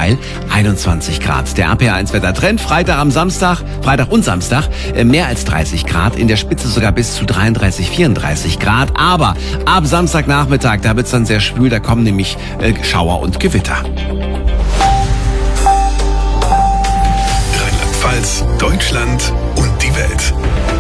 Teil 21 Grad. Der RPR1-Wettertrend, Freitag und Samstag mehr als 30 Grad, in der Spitze sogar bis zu 33, 34 Grad. Aber ab Samstagnachmittag, da wird's dann sehr schwül, da kommen nämlich Schauer und Gewitter. Rheinland-Pfalz, Deutschland und die Welt.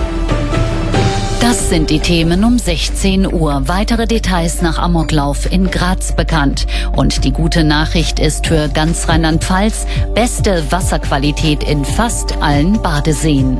Das sind die Themen um 16 Uhr. Weitere Details nach Amoklauf in Graz bekannt. Und die gute Nachricht ist für ganz Rheinland-Pfalz: beste Wasserqualität in fast allen Badeseen.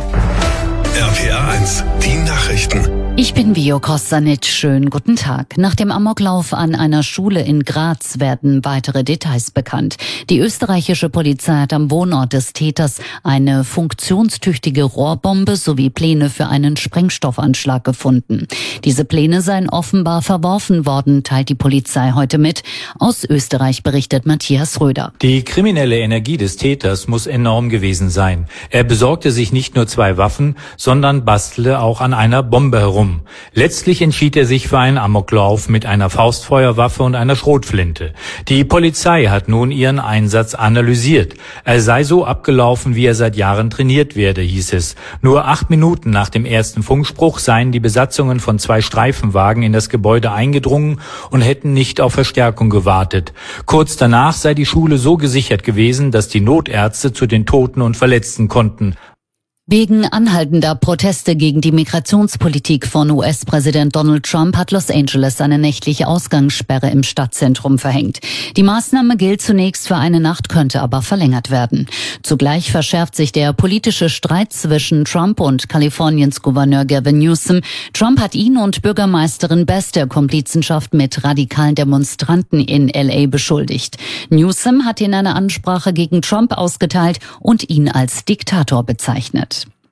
RPR1, die Nachrichten. Ich bin Vio Kostanic. Schönen guten Tag. Nach dem Amoklauf an einer Schule in Graz werden weitere Details bekannt. Die österreichische Polizei hat am Wohnort des Täters eine funktionstüchtige Rohrbombe sowie Pläne für einen Sprengstoffanschlag gefunden. Diese Pläne seien offenbar verworfen worden, teilt die Polizei heute mit. Aus Österreich berichtet Matthias Röder. Die kriminelle Energie des Täters muss enorm gewesen sein. Er besorgte sich nicht nur 2 Waffen, sondern bastelte auch an einer Bombe herum. Letztlich entschied er sich für einen Amoklauf mit einer Faustfeuerwaffe und einer Schrotflinte. Die Polizei hat nun ihren Einsatz analysiert. Er sei so abgelaufen, wie er seit Jahren trainiert werde, hieß es. Nur 8 Minuten nach dem ersten Funkspruch seien die Besatzungen von 2 Streifenwagen in das Gebäude eingedrungen und hätten nicht auf Verstärkung gewartet. Kurz danach sei die Schule so gesichert gewesen, dass die Notärzte zu den Toten und Verletzten konnten. Wegen anhaltender Proteste gegen die Migrationspolitik von US-Präsident Donald Trump hat Los Angeles eine nächtliche Ausgangssperre im Stadtzentrum verhängt. Die Maßnahme gilt zunächst für eine Nacht, könnte aber verlängert werden. Zugleich verschärft sich der politische Streit zwischen Trump und Kaliforniens Gouverneur Gavin Newsom. Trump hat ihn und Bürgermeisterin Bass der Komplizenschaft mit radikalen Demonstranten in L.A. beschuldigt. Newsom hat in einer Ansprache gegen Trump ausgeteilt und ihn als Diktator bezeichnet.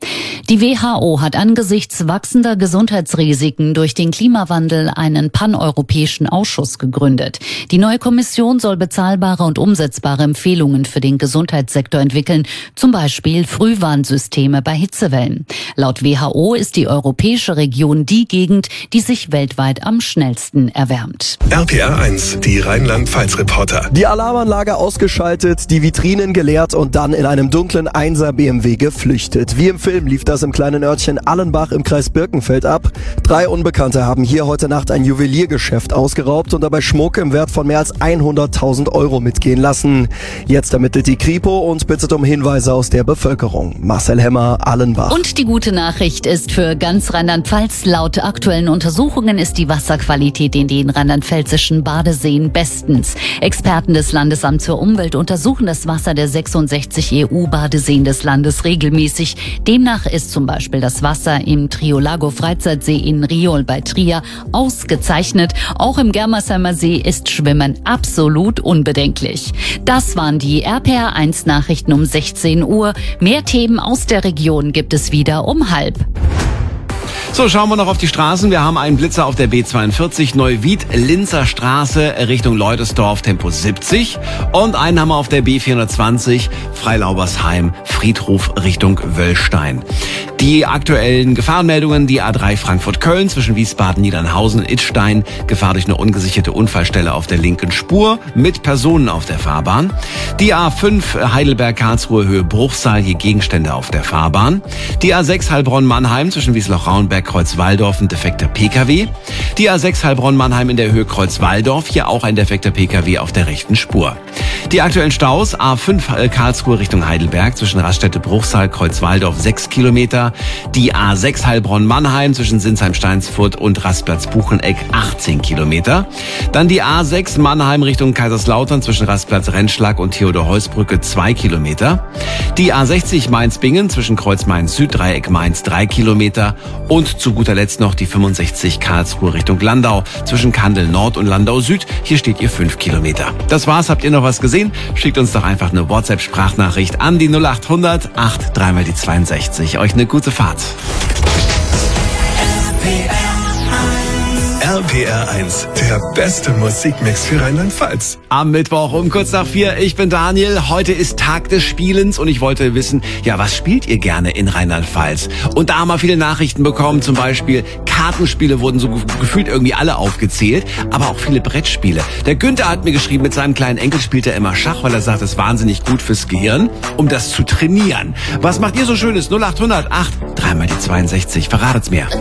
Die WHO hat angesichts wachsender Gesundheitsrisiken durch den Klimawandel einen paneuropäischen Ausschuss gegründet. Die neue Kommission soll bezahlbare und umsetzbare Empfehlungen für den Gesundheitssektor entwickeln, zum Beispiel Frühwarnsysteme bei Hitzewellen. Laut WHO ist die europäische Region die Gegend, die sich weltweit am schnellsten erwärmt. RPR1, die Rheinland-Pfalz-Reporter. Die Alarmanlage ausgeschaltet, die Vitrinen geleert und dann in einem dunklen 1er BMW geflüchtet. Wie im Film lief das im kleinen Örtchen Allenbach im Kreis Birkenfeld ab. 3 Unbekannte haben hier heute Nacht ein Juweliergeschäft ausgeraubt und dabei Schmuck im Wert von mehr als 100.000 € mitgehen lassen. Jetzt ermittelt die Kripo und bittet um Hinweise aus der Bevölkerung. Marcel Hemmer, Allenbach. Und die gute Nachricht ist für ganz Rheinland-Pfalz: laut aktuellen Untersuchungen ist die Wasserqualität in den rheinland-pfälzischen Badeseen bestens. Experten des Landesamts für Umwelt untersuchen das Wasser der 66 EU-Badeseen des Landes regelmäßig. Demnach ist zum Beispiel das Wasser im Triolago Freizeitsee in Riol bei Trier ausgezeichnet. Auch im Germersheimer See ist Schwimmen absolut unbedenklich. Das waren die RPR1 Nachrichten um 16 Uhr. Mehr Themen aus der Region gibt es wieder um 12:30. So, schauen wir noch auf die Straßen. Wir haben einen Blitzer auf der B42 Neuwied-Linzer Straße Richtung Leudesdorf, Tempo 70. Und einen haben wir auf der B420 Freilaubersheim, Friedhof Richtung Wöllstein. Die aktuellen Gefahrenmeldungen: die A3 Frankfurt-Köln zwischen Wiesbaden-Niedernhausen und Idstein. Gefahr durch eine ungesicherte Unfallstelle auf der linken Spur mit Personen auf der Fahrbahn. Die A5 Heidelberg-Karlsruhe Höhe Bruchsal, hier Gegenstände auf der Fahrbahn. Die A6 Heilbronn-Mannheim zwischen Wiesloch-Rauenberg, Kreuzwaldorf, ein defekter Pkw. Die A6 Heilbronn-Mannheim in der Höhe Kreuzwaldorf, hier auch ein defekter Pkw auf der rechten Spur. Die aktuellen Staus: A5 Karlsruhe Richtung Heidelberg zwischen Raststätte-Bruchsal, Kreuzwaldorf 6 Kilometer. Die A6 Heilbronn-Mannheim zwischen Sinsheim-Steinsfurt und Rastplatz-Bucheneck 18 Kilometer. Dann die A6 Mannheim Richtung Kaiserslautern zwischen Rastplatz-Rennschlag und Theodor-Heuss-Brücke 2 Kilometer. Die A60 Mainz-Bingen zwischen Kreuz Mainz-Süd, Dreieck Mainz 3 Kilometer. Und zu guter Letzt noch die 65 Karlsruhe Richtung Landau zwischen Kandel Nord und Landau Süd. Hier steht ihr 5 Kilometer. Das war's. Habt ihr noch was gesehen? Schickt uns doch einfach eine WhatsApp-Sprachnachricht an die 0800 83 mal die 62. Euch eine gute Fahrt. RPR1 RPR 1, der beste Musikmix für Rheinland-Pfalz. Am Mittwoch um kurz nach 4. Ich bin Daniel. Heute ist Tag des Spielens und ich wollte wissen, ja, was spielt ihr gerne in Rheinland-Pfalz? Und da haben wir viele Nachrichten bekommen, zum Beispiel Kartenspiele wurden so gefühlt irgendwie alle aufgezählt, aber auch viele Brettspiele. Der Günther hat mir geschrieben, mit seinem kleinen Enkel spielt er immer Schach, weil er sagt, es ist wahnsinnig gut fürs Gehirn, um das zu trainieren. Was macht ihr so Schönes? 0800 8 3 mal die 62. Verratet's mir.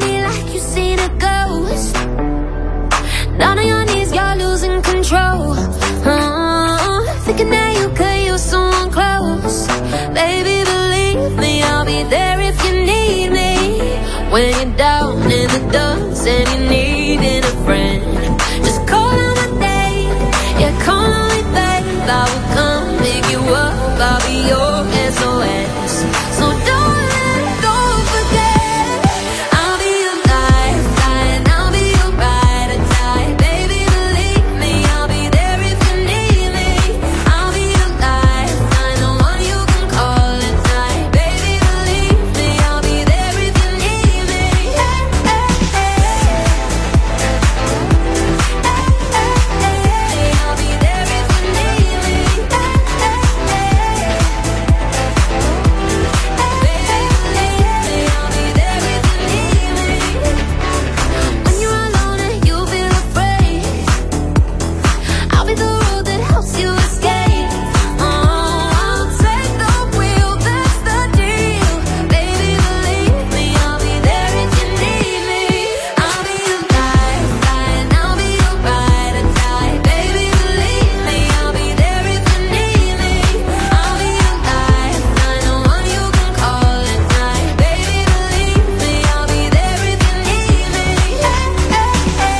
Down on your knees, you're losing control. Thinking that you could use someone close. Baby, believe me, I'll be there if you need me. When you're down in the dumps and you're needing a friend, just call on my name. Yeah, call on me, babe. I will come pick you up. I'll be your SOS. So don't let go, forget. I'll be your lifeline. I'll be your ride or die. Baby, believe me, I'll be there if you need me. I'll be your lifeline, the one you can call at night. Baby, believe me, I'll be there if you need me. I'll be there if you need me. When you're alone and you feel afraid, I'll be the road that helps you escape. I'll take the wheel, that's the deal. Baby, believe me, I'll be there if you need me. I'll be your lifeline, I'll be your ride or die. Baby, believe me, I'll be there if you need me. I'll be your lifeline, the one you can call at night. Baby, believe me, I'll be there if you need me. I'll be there if you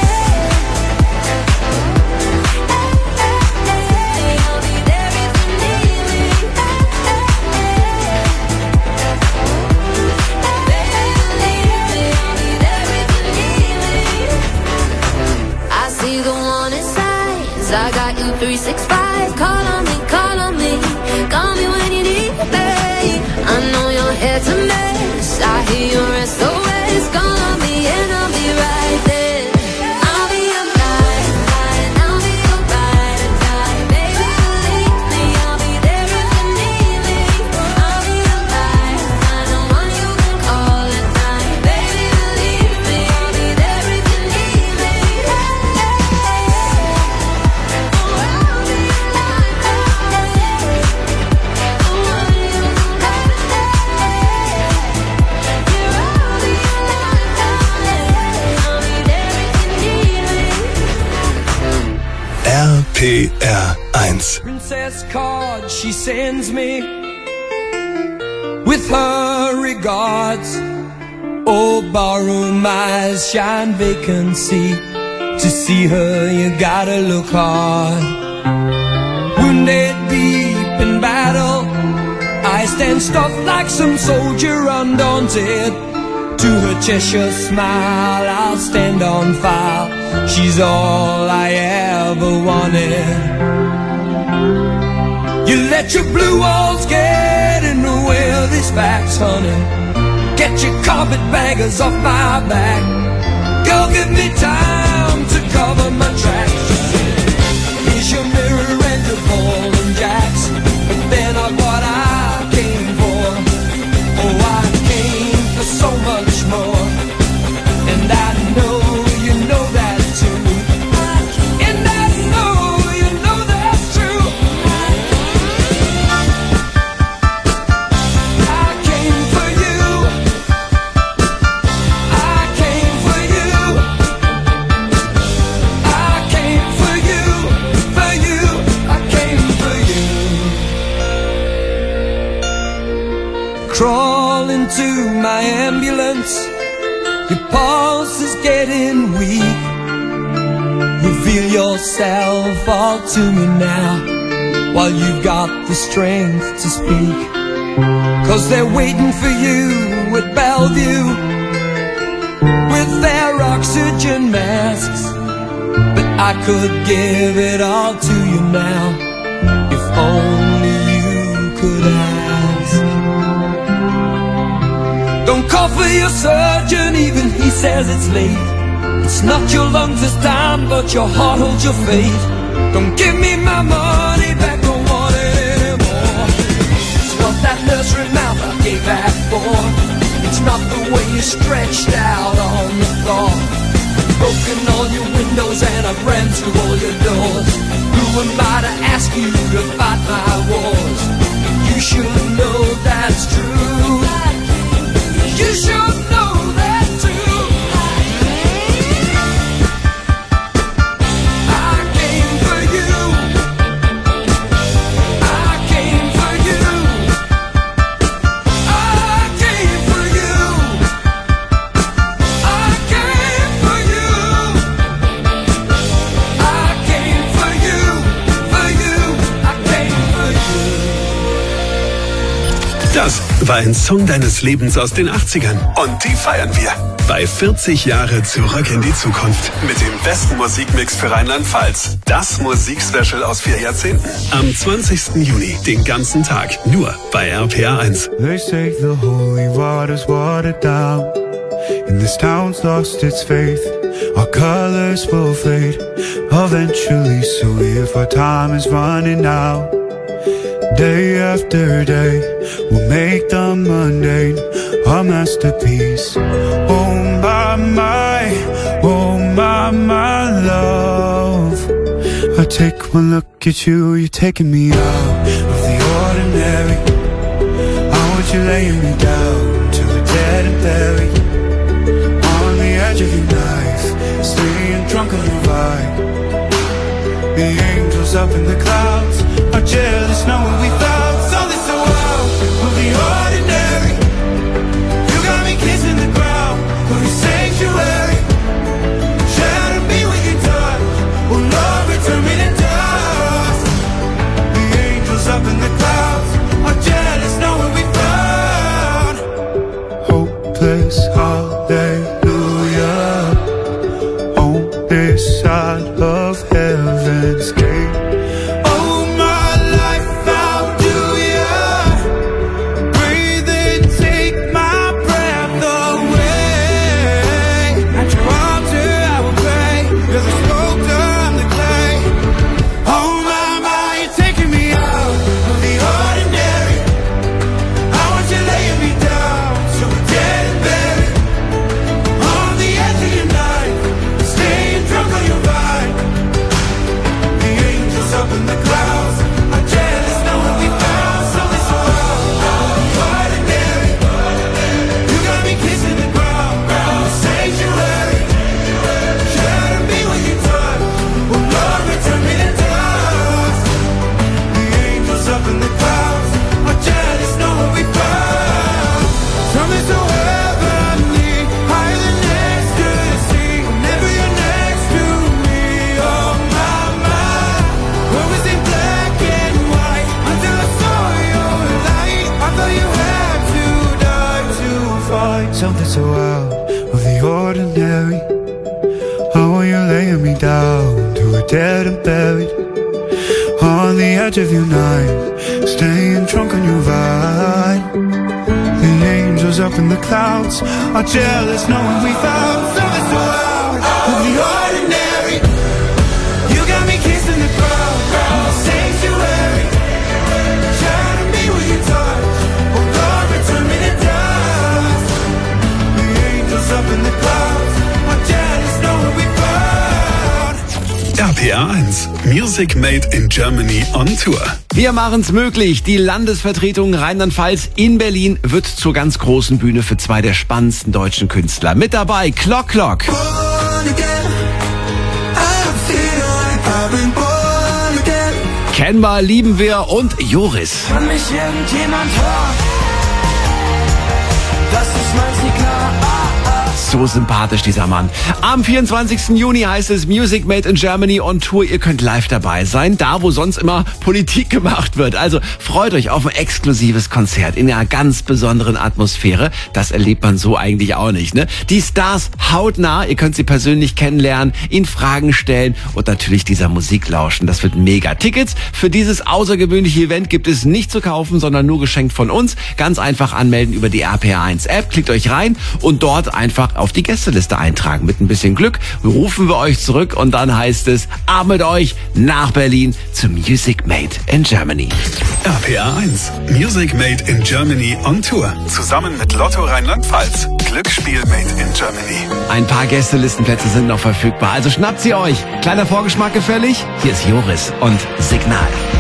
need me. I see the warning signs. I got you 365. Call on me, call on me. Call me when you need me. I know you're here to mess. I hear your SOS. Call on me and I'll be right there. I'll be your lifeline. I'll be your ride or die. Baby, believe me, I'll be there if you need me. I'll be your lifeline, the one you can call at night. Baby, believe me, I'll be there if you need me. RPR 1. Princess card she sends me with her regards. Oh, barroom eyes shine vacancy. To see her you gotta look hard. Wounded deep in battle, I stand stuffed like some soldier undaunted. To her Cheshire smile I'll stand on file. She's all I ever wanted. You let your blue walls get in the way of these facts, honey. Get your carpetbaggers off my back. Girl, give me time to cover my tracks. Here's your mirror and your ball and jacks. And then I what I came for. Oh, I came for so much more. And I know you know that too. And I know you know that's true. I came for you. I came for you. I came for you. For you. I came for you. Crawl into my ambulance. Your pulse is getting weak. Reveal yourself all to me now, while you've got the strength to speak. 'Cause they're waiting for you at Bellevue with their oxygen masks. But I could give it all to you now, if only you could ask. Don't call for your surgeon, even he says it's late. It's not your lungs this time, but your heart holds your fate. Don't give me my money back, don't want it anymore. It's not that nursery mouth I gave back for. It's not the way you stretched out on the floor. Broken all your windows and I've ran through all your doors. Who am I to ask you to fight my wars? You should know that's true. You should know that too. I came for you. I came for you. I came for you. I came for you. I came for you. For you. I came for you. Das war ein Song deines Lebens aus den 80ern. Und die feiern wir. Bei 40 Jahre zurück in die Zukunft. Mit dem besten Musikmix für Rheinland-Pfalz. Das Musikspecial aus 4 Jahrzehnten. Am 20. Juni, den ganzen Tag. Nur bei RPA 1. They say the holy water's watered down, and this town's lost its faith. Our colors will fade eventually, so if our time is running out, day after day, we'll make the mundane our masterpiece. Oh my love, I take one look at you, you're taking me out of the ordinary. I want you laying me down till we're dead and buried on the edge of your knife, staying drunk on your vibe. The angels up in the clouds are jealous, know what we found. So this world of the ordinary, you got me kissing the ground of your sanctuary. Shadow me with your touch, oh Lord, return me to dust. The angels up in the clouds are jealous, know what we found. Hopeless hallelujah on this side of heaven's gate. Oh my life, how do you breathe and take my breath away? At your altar I will pray, you're the sculptor, I'm the clay. Oh my, you're taking me out of the ordinary. I want you laying me down so we're dead and buried on the edge of your knife, staying drunk on your vine. The angels up in the clouds are jealous, know what we found. So this world of the ordinary, you got me kissing the ground, sanctuary. Shadow me when you touch, oh Lord, return me to dust. The angels up in the clouds are jealous, know what we found. Something so heavenly, higher than next to the sea. Whenever you're next to me, oh my, what was in black and white until I saw your light. I thought you had to die to find something so out of the ordinary. How are you laying me down to a dead and buried on the edge of your night, staying drunk on your vine. The angels up in the clouds are jealous, knowing we found something so out of the ordinary. You got me kissing the ground, sanctuary. Shadow me with your touch, oh Lord, return me to dust. The angels up in the clouds are jealous, knowing we found. RPA 1. Music Made in Germany on Tour. Wir machen's möglich. Die Landesvertretung Rheinland-Pfalz in Berlin wird zur ganz großen Bühne für 2 der spannendsten deutschen Künstler. Mit dabei Clock Clock. Kennen wir, lieben wir und Joris. Kann mich irgendjemand hören? Das ist mein Signal. So sympathisch, dieser Mann. Am 24. Juni heißt es Music Made in Germany on Tour. Ihr könnt live dabei sein, da wo sonst immer Politik gemacht wird. Also freut euch auf ein exklusives Konzert in einer ganz besonderen Atmosphäre. Das erlebt man so eigentlich auch nicht, ne? Die Stars hautnah, ihr könnt sie persönlich kennenlernen, ihnen Fragen stellen und natürlich dieser Musik lauschen. Das wird mega. Tickets für dieses außergewöhnliche Event gibt es nicht zu kaufen, sondern nur geschenkt von uns. Ganz einfach anmelden über die RPA 1 App. Klickt euch rein und dort einfach auf die Gästeliste eintragen. Mit ein bisschen Glück rufen wir euch zurück und dann heißt es, ab mit euch nach Berlin zu Music Made in Germany. RPA 1. Music Made in Germany on Tour. Zusammen mit Lotto Rheinland-Pfalz. Glücksspiel Made in Germany. Ein paar Gästelistenplätze sind noch verfügbar, also schnappt sie euch. Kleiner Vorgeschmack gefällig? Hier ist Joris und Signal.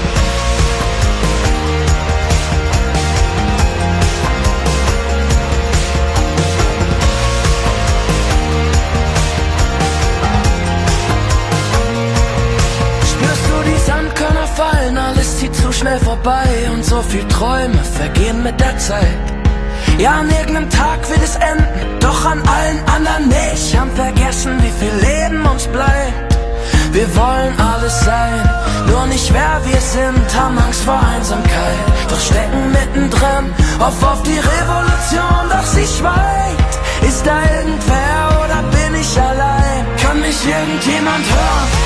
Alles zieht zu schnell vorbei und so viel Träume vergehen mit der Zeit. Ja, an irgendeinem Tag wird es enden, doch an allen anderen nicht. Haben vergessen, wie viel Leben uns bleibt. Wir wollen alles sein, nur nicht wer wir sind. Haben Angst vor Einsamkeit, doch stecken mittendrin. Auf die Revolution, doch sie schweigt. Ist da irgendwer oder bin ich allein? Kann mich irgendjemand hören?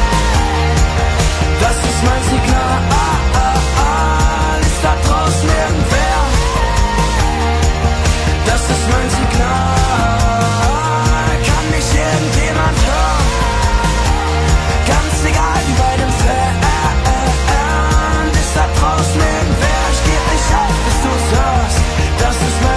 Das ist mein Signal, ist da draußen irgendwer? Das ist mein Signal, kann mich irgendjemand hören? Ganz egal wie weit entfernt, ist da draußen irgendwer? Ich geb nicht auf, bis du's hörst, das ist mein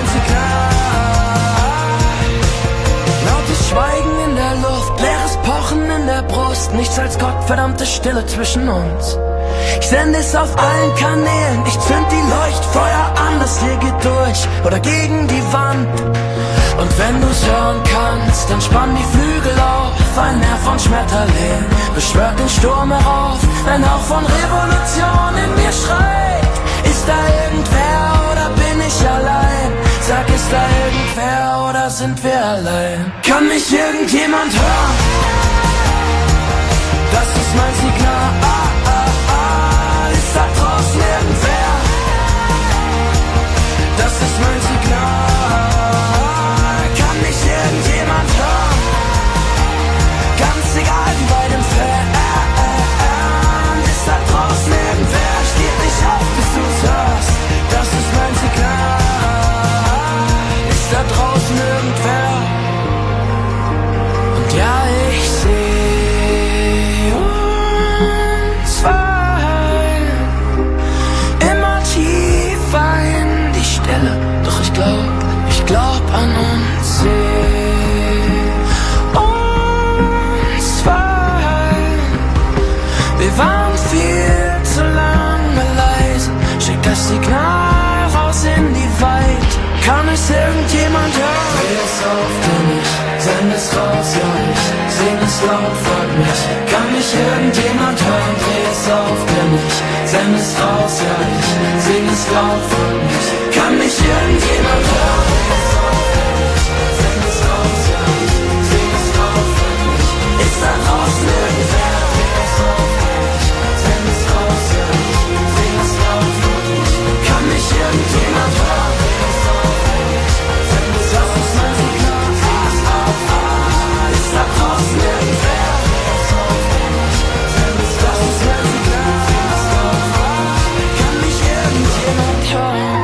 Signal. Lautes Schweigen in der Luft, leeres Pochen in der Brust, nichts als gottverdammte Stille zwischen uns. Ich sende es auf allen Kanälen, ich zünd die Leuchtfeuer an, das hier geht durch oder gegen die Wand. Und wenn du's hören kannst, dann spann die Flügel auf, ein Nerv von Schmetterling beschwört den Sturm herauf. Ein Hauch von Revolution in mir schreit, ist da irgendwer oder bin ich allein? Sag, ist da irgendwer oder sind wir allein? Kann mich irgendjemand hören? Das ist mein Signal, ist da draußen irgendwer? Das ist mein Signal, kann mich irgendjemand hören? Ganz egal wie weit entfernt, ist da draußen irgendwer? Ich geb nicht auf, bis du's hörst, das ist mein Signal. Ist da draußen irgendwer? Und ja, ich seh immer tiefer in die Stille, doch ich glaub an uns. Uns zwei, wir waren viel zu lange leise. Schick das Signal raus in die Weite. Kann es irgendjemand hören? Dreh es auf, denn ich send es raus, ja ich sing es laut, frag mich. Kann mich irgendjemand hören? Dreh es auf, denn ich send es raus, ja ich sing es laut, frag mich. Kann mich irgendjemand hören? Dreh es auf, denn ich send es raus, ja ich sing es laut, frag mich. Ist da draußen irgendwer? Dreh es auf, denn ich send es raus, ja ich sing es laut, frag mich. Kann mich irgendjemand hören? Da draußen irgendwer, das ist mein Signal, kann mich irgendjemand hören?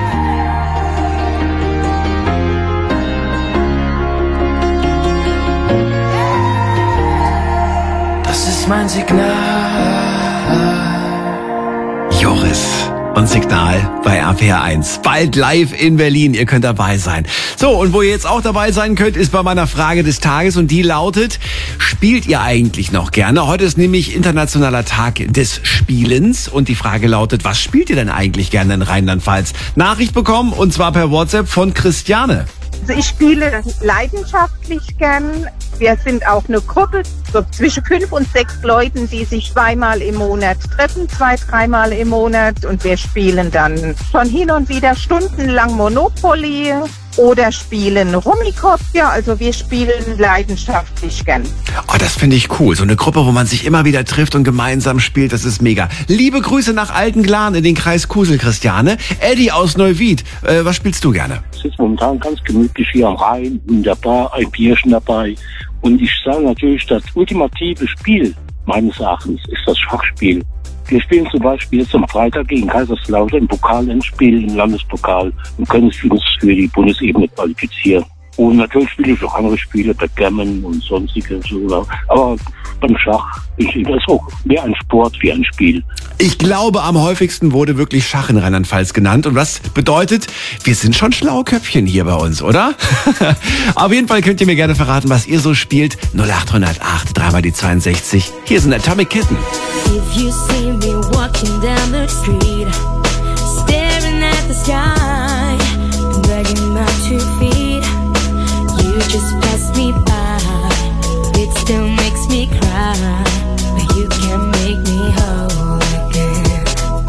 Das ist mein Signal. Joris und Signal bei RPA 1. Bald live in Berlin. Ihr könnt dabei sein. So, und wo ihr jetzt auch dabei sein könnt, ist bei meiner Frage des Tages und die lautet, spielt ihr eigentlich noch gerne? Heute ist nämlich Internationaler Tag des Spielens und die Frage lautet, was spielt ihr denn eigentlich gerne in Rheinland-Pfalz? Nachricht bekommen und zwar per WhatsApp von Christiane. Also ich spiele leidenschaftlich gern. Wir sind auch eine Gruppe, so zwischen 5 und 6 Leuten, die sich 2-mal im Monat treffen, 2-3-mal im Monat. Und wir spielen dann schon hin und wieder stundenlang Monopoly oder spielen Rummikopf. Ja, also wir spielen leidenschaftlich gern. Oh, das finde ich cool. So eine Gruppe, wo man sich immer wieder trifft und gemeinsam spielt, das ist mega. Liebe Grüße nach Altenglan in den Kreis Kusel, Christiane. Eddie aus Neuwied, was spielst du gerne? Es ist momentan ganz gemütlich hier am Rhein, wunderbar, ein Bierchen dabei. Und ich sage natürlich, das ultimative Spiel meines Erachtens ist das Schachspiel. Wir spielen zum Beispiel jetzt am Freitag gegen Kaiserslautern im Pokalendspiel im Landespokal und können uns für die Bundesebene qualifizieren. Und natürlich spiele ich auch andere Spiele, Backgammon und sonstige. So. Aber beim Schach ist das auch mehr ein Sport wie ein Spiel. Ich glaube, am häufigsten wurde wirklich Schach in Rheinland-Pfalz genannt. Und was bedeutet, wir sind schon schlaue Köpfchen hier bei uns, oder? Auf jeden Fall könnt ihr mir gerne verraten, was ihr so spielt. 0808 3 die 62. Hier sind Atomic Kitten. If you see me walking down the street, staring at the sky, dragging my 2 feet, you just pass me by. It still makes me cry, but you can make me whole again.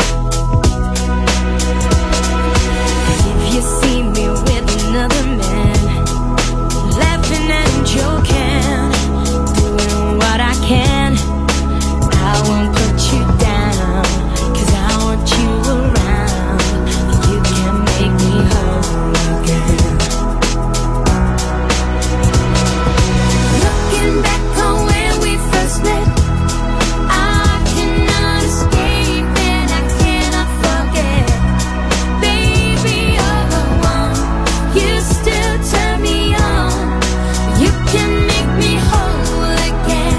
If you see me with another man, laughing and joking, doing what I can, I won't put you down, 'cause I want you around. You can make me whole again. Looking back on when we first met, I cannot escape and I cannot forget. Baby, you're the one, you still turn me on. You can make me whole again.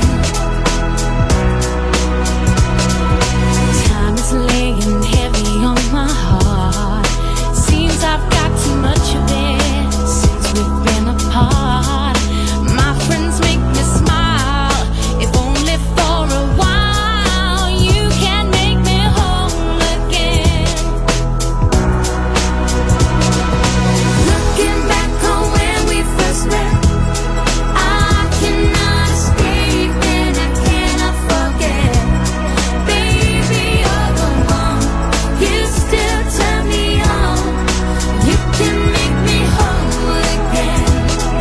Time is laying heavy on my heart. Seems I've got too much of it since we've been apart. My friends make me smile, if only for a while. You can make me whole again. Looking back on when we first met, I cannot escape and I cannot forget. Baby, you're the one, you still turn me on. You can make me whole again.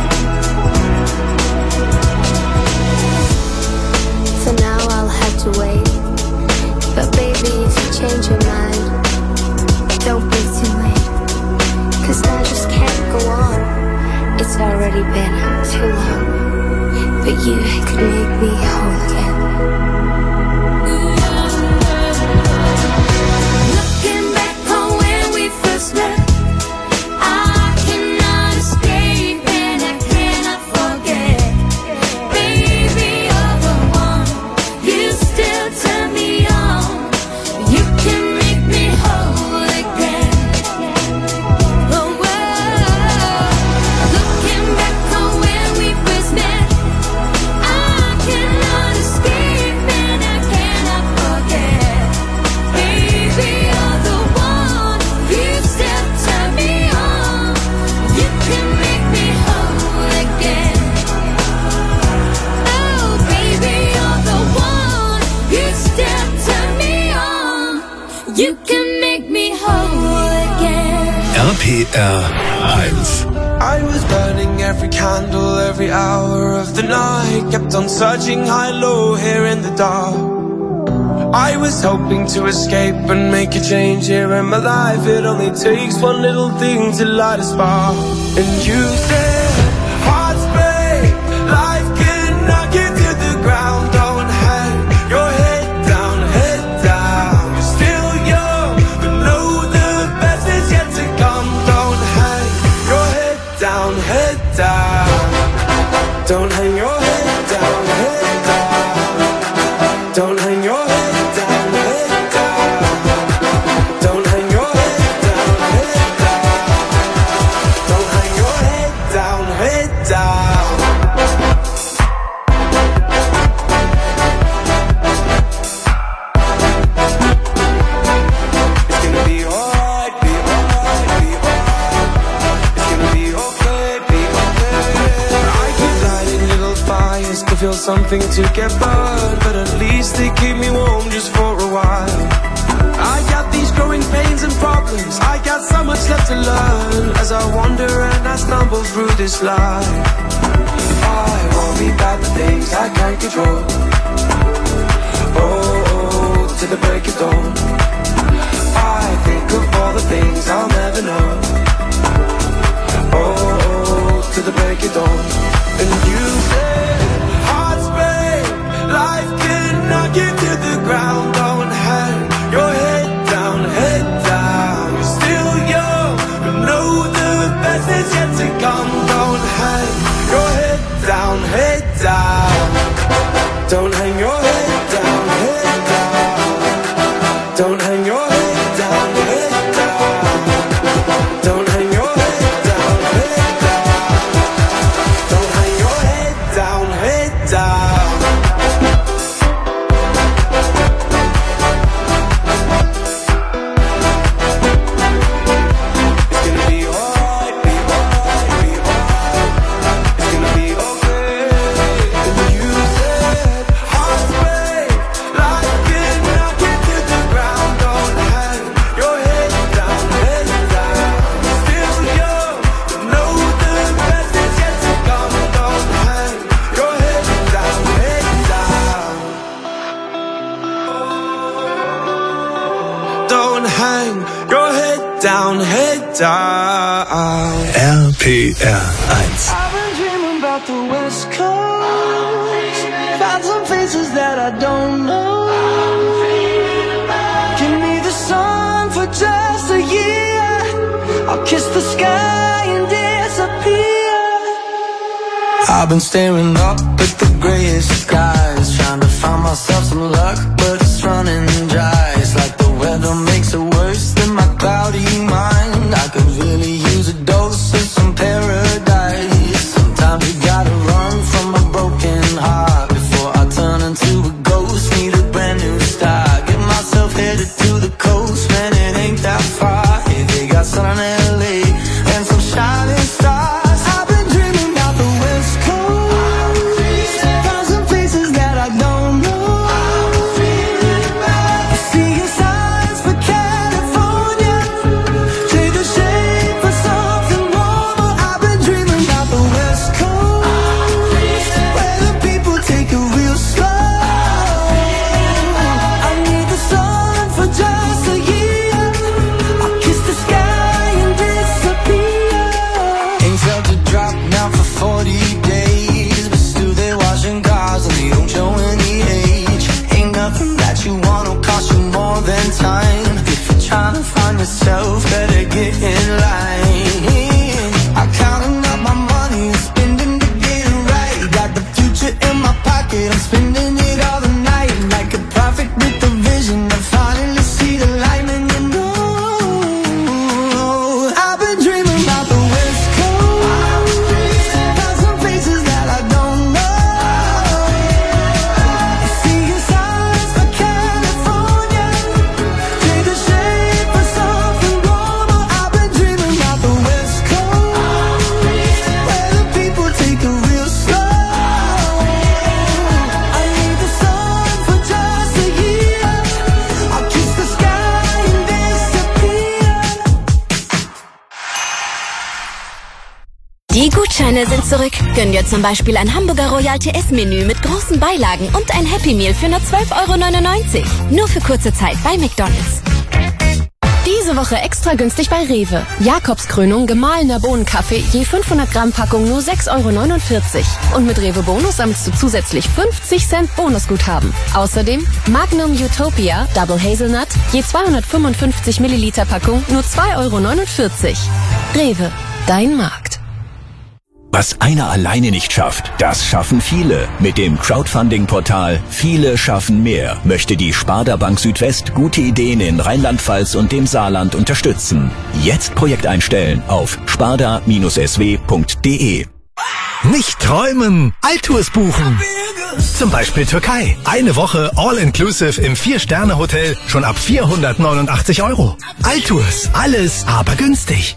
For now I'll have to wait, but baby, if you change your mind, don't be too late, 'cause I just can't go on. It's already been too long, but you could make me whole again. Looking back on when we first met, I cannot escape and I cannot forget. Baby, you're the one, you still turn me on. You can make me whole again. Oh, looking back on when we first met, I cannot escape and I cannot forget. Baby, you're the one, you still turn me on. You can make me whole again. Oh, baby, you're the one, you still turn me on. You can make me whole again. RPR 1. I was burning every candle, every hour of the night. Kept on searching high, low, here in the dark. I was hoping to escape and make a change here in my life. It only takes one little thing to light a spark. And you said, hearts break, life can knock you to the ground. Don't hang your head down, head down. You're still young, but know the best is yet to come. Don't hang your head down, head down. Don't hang your head down, head down. Don't hang your head down, head down. Don't hang your head down, head down. Don't hang your head down, head down. It's gonna be alright, be alright, be alright. It's gonna be okay, be okay. I keep lighting little fires to feel something to get burned, but at least they keep me warm just for a while. I got these growing pains and problems, I got so much left to learn as I wander and I stumble through this life. I worry about the things I can't control. Oh, to the break of dawn. I think of all the things I'll never know. Oh, to the break of dawn. And you said, hearts break, life can knock you to the ground. Don't hang your head down, head down. You're still young, but know the best is yet to come. Don't hang die. RPR 1. I've been dreaming about the West Coast. Found some faces that I don't know. Give me the sun for just a year. I'll kiss the sky and disappear. I've been staring up at the grayest skies, trying to find myself some luck, but it's running dry. It's like the weather makes it worse than my cloudy mind. I could really use a dose of some paradise. Sometimes you gotta run from a broken heart before I turn into a ghost. Need a brand new start. Get myself headed to the coast, man, it ain't that far. Hey, they got sun in LA and some shining stars. I've been dreaming about the West Coast. Found some places that I don't know. Seeing signs for California. Trade the shade for something warmer. I've been dreaming about the West Coast, where the people take it real slow. I need the sun for just a year. I'll kiss the sky and disappear. Ain't felt a drop now for 40 days, but still they washing cars and they don't show any age. Ain't nothing that you want will cost you more than time. If you're trying to find yourself, better get in line. I'm counting up my money and spending to get it right. Got the future in my pocket, I'm spending it all the night. Like a prophet with a vision, I finally see the light, and you know I've been dreaming about the West Coast. Found some places that I don't know. Seeing signs for California. Trade the shade for something warmer. I've been dreaming about the West Coast, where the people take it real slow. I need the sun for just a year. I'll kiss the sky and disappear. Die Gutscheine sind zurück. Gönn dir zum Beispiel ein Hamburger Royal TS-Menü mit großen Beilagen und ein Happy Meal für nur 12,99 €. Nur für kurze Zeit bei McDonald's. Diese Woche extra günstig bei Rewe. Jakobskrönung gemahlener Bohnenkaffee, je 500 Gramm Packung nur 6,49 €. Und mit Rewe Bonus sammelst du zusätzlich 50 Cent Bonusguthaben. Außerdem Magnum Utopia Double Hazelnut, je 255 Milliliter Packung nur 2,49 €. Rewe, dein Markt. Was einer alleine nicht schafft, das schaffen viele. Mit dem Crowdfunding-Portal Viele schaffen mehr möchte die Sparda Bank Südwest gute Ideen in Rheinland-Pfalz und dem Saarland unterstützen. Jetzt Projekt einstellen auf sparda-sw.de. Nicht träumen, Altours buchen. Zum Beispiel Türkei. Eine Woche All-Inclusive im 4-Sterne-Hotel schon ab 489 €. Altours, alles aber günstig.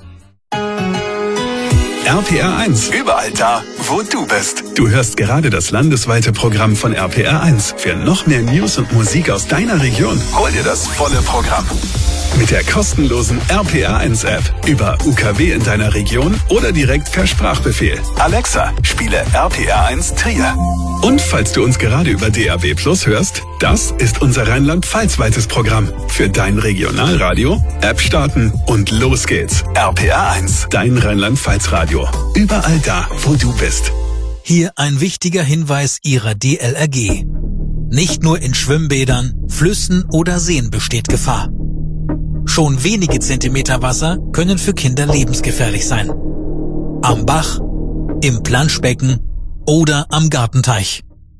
RPR 1, überall da, wo du bist. Du hörst gerade das landesweite Programm von RPR 1. Für noch mehr News und Musik aus deiner Region, hol dir das volle Programm. Mit der kostenlosen RPR 1 App über UKW in deiner Region oder direkt per Sprachbefehl. Alexa, spiele RPR 1 Trier. Und falls du uns gerade über DAB+ hörst, das ist unser Rheinland-Pfalz-weites Programm. Für dein Regionalradio, App starten und los geht's. RPR 1, dein Rheinland-Pfalz-Radio. Überall da, wo du bist. Hier ein wichtiger Hinweis Ihrer DLRG. Nicht nur in Schwimmbädern, Flüssen oder Seen besteht Gefahr. Schon wenige Zentimeter Wasser können für Kinder lebensgefährlich sein. Am Bach, im Planschbecken oder am Gartenteich.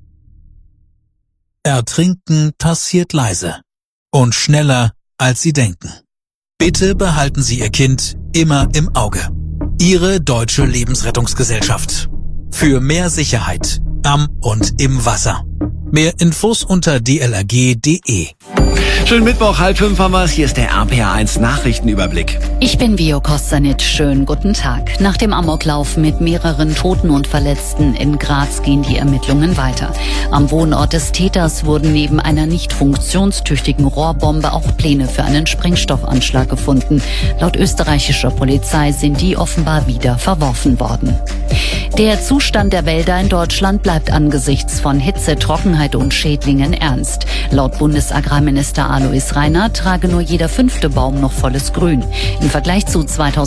Ertrinken passiert leise und schneller, als Sie denken. Bitte behalten Sie Ihr Kind immer im Auge. Ihre Deutsche Lebensrettungsgesellschaft. Für mehr Sicherheit am und im Wasser. Mehr Infos unter dlrg.de. Schönen Mittwoch, 4:30 haben wir's. Hier ist der RPR1 Nachrichtenüberblick. Ich bin Vio Kostanic. Schönen guten Tag. Nach dem Amoklauf mit mehreren Toten und Verletzten in Graz gehen die Ermittlungen weiter. Am Wohnort des Täters wurden neben einer nicht funktionstüchtigen Rohrbombe auch Pläne für einen Sprengstoffanschlag gefunden. Laut österreichischer Polizei sind die offenbar wieder verworfen worden. Der Zustand der Wälder in Deutschland bleibt angesichts von Hitze, Trockenheit und Schädlingen ernst. Laut Bundesagrarminister Alois Rainer trage nur jeder 5. Baum noch volles Grün. Im Vergleich zu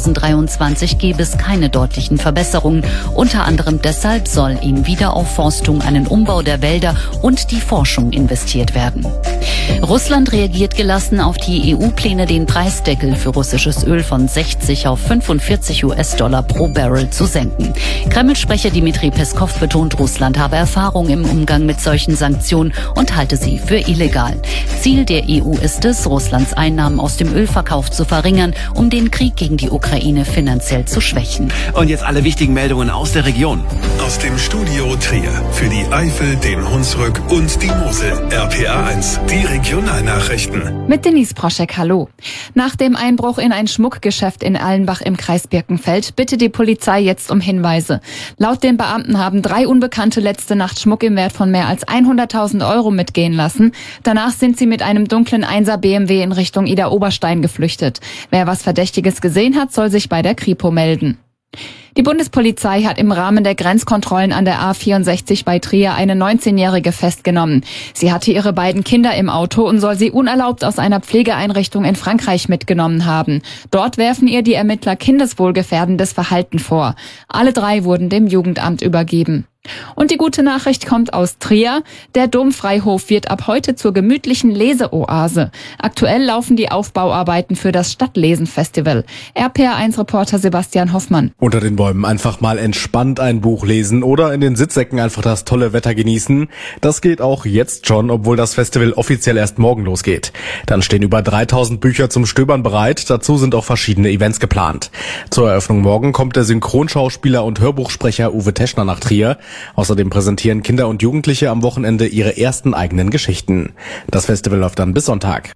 2023 gebe es keine deutlichen Verbesserungen. Unter anderem deshalb soll in Wiederaufforstung, einen Umbau der Wälder und die Forschung investiert werden. Russland reagiert gelassen auf die EU-Pläne, den Preisdeckel für russisches Öl von 60 auf 45 US-Dollar pro Barrel zu senken. Kreml-Sprecher Dmitri Peskov betont, Russland habe Erfahrung im Umgang mit solchen Sanktionen und halte sie für illegal. Ziel der EU ist es, Russlands Einnahmen aus dem Ölverkauf zu verringern, um den Krieg gegen die Ukraine finanziell zu schwächen. Und jetzt alle wichtigen Meldungen aus der Region. Aus dem Studio Trier für die Eifel, den Hunsrück und die Mosel. RPA 1, die Regionalnachrichten. Mit Denise Proschek, hallo. Nach dem Einbruch in ein Schmuckgeschäft in Allenbach im Kreis Birkenfeld bittet die Polizei jetzt um Hinweise. Laut den Beamten haben 3 Unbekannte letzte Nacht Schmuck im Wert von mehr als 100.000 Euro mitgehen lassen. Danach sind sie mit einem dunklen 1er BMW in Richtung Idar-Oberstein geflüchtet. Wer was Verdächtiges gesehen hat, soll sich bei der Kripo melden. Die Bundespolizei hat im Rahmen der Grenzkontrollen an der A64 bei Trier eine 19-Jährige festgenommen. Sie hatte ihre beiden Kinder im Auto und soll sie unerlaubt aus einer Pflegeeinrichtung in Frankreich mitgenommen haben. Dort werfen ihr die Ermittler kindeswohlgefährdendes Verhalten vor. Alle 3 wurden dem Jugendamt übergeben. Und die gute Nachricht kommt aus Trier. Der Domfreihof wird ab heute zur gemütlichen Leseoase. Aktuell laufen die Aufbauarbeiten für das Stadtlesenfestival. RPA1-Reporter Sebastian Hoffmann. Unter den Bäumen einfach mal entspannt ein Buch lesen oder in den Sitzsäcken einfach das tolle Wetter genießen. Das geht auch jetzt schon, obwohl das Festival offiziell erst morgen losgeht. Dann stehen über 3000 Bücher zum Stöbern bereit. Dazu sind auch verschiedene Events geplant. Zur Eröffnung morgen kommt der Synchronschauspieler und Hörbuchsprecher Uwe Teschner nach Trier. Außerdem präsentieren Kinder und Jugendliche am Wochenende ihre ersten eigenen Geschichten. Das Festival läuft dann bis Sonntag.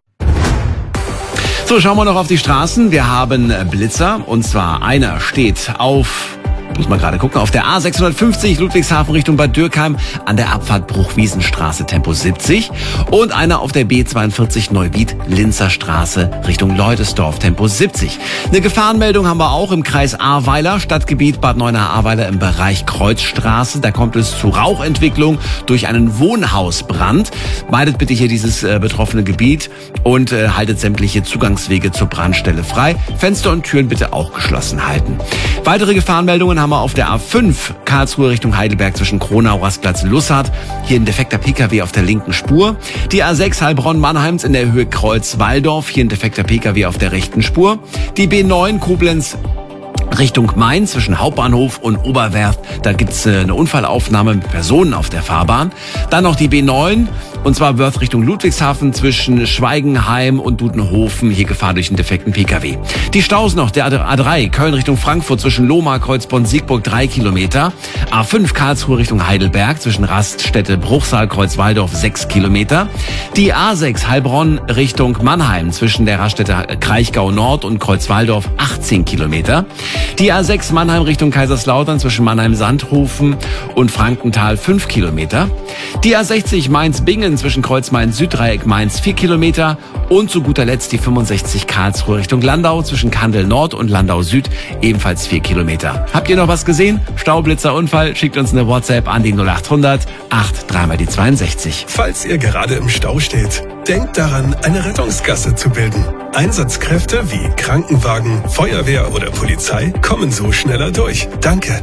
So, schauen wir noch auf die Straßen. Wir haben Blitzer und zwar einer steht auf... Muss man gerade gucken, auf der A650 Ludwigshafen Richtung Bad Dürkheim an der Abfahrt Bruchwiesenstraße Tempo 70 und einer auf der B42 Neuwied Linzer Straße Richtung Leudesdorf Tempo 70. Eine Gefahrenmeldung haben wir auch im Kreis Ahrweiler, Stadtgebiet Bad Neuenahr-Ahrweiler im Bereich Kreuzstraße. Da kommt es zu Rauchentwicklung durch einen Wohnhausbrand. Meidet bitte hier dieses betroffene Gebiet und haltet sämtliche Zugangswege zur Brandstelle frei. Fenster und Türen bitte auch geschlossen halten. Weitere Gefahrenmeldungen haben wir auf der A5 Karlsruhe Richtung Heidelberg zwischen Kronau, Rastplatz, Lussard. Hier ein defekter Pkw auf der linken Spur. Die A6 Heilbronn-Mannheims in der Höhe Kreuz-Walldorf. Hier ein defekter Pkw auf der rechten Spur. Die B9 Koblenz Richtung Main zwischen Hauptbahnhof und Oberwerft. Da gibt's eine Unfallaufnahme mit Personen auf der Fahrbahn. Dann noch die B9 und zwar Wörth Richtung Ludwigshafen zwischen Schweigenheim und Dudenhofen. Hier Gefahr durch einen defekten Pkw. Die Staus noch, der A3 Köln Richtung Frankfurt zwischen Lohmar, Kreuzbonn, Siegburg 3 Kilometer. A5 Karlsruhe Richtung Heidelberg zwischen Raststätte, Bruchsal, Kreuzwaldorf 6 Kilometer. Die A6 Heilbronn Richtung Mannheim zwischen der Raststätte Kraichgau Nord und Kreuzwaldorf 18 Kilometer. Die A6 Mannheim Richtung Kaiserslautern zwischen Mannheim-Sandhofen und Frankenthal 5 Kilometer. Die A60 Mainz-Bingen zwischen Kreuz-Main-Süddreieck Mainz 4 Kilometer. Und zu guter Letzt die 65 Karlsruhe Richtung Landau zwischen Kandel Nord und Landau Süd ebenfalls 4 Kilometer. Habt ihr noch was gesehen? Staublitzer, Unfall? Schickt uns eine WhatsApp an die 0800 83 mal die 62. Falls ihr gerade im Stau steht, denkt daran, eine Rettungsgasse zu bilden. Einsatzkräfte wie Krankenwagen, Feuerwehr oder Polizei kommen so schneller durch. Danke.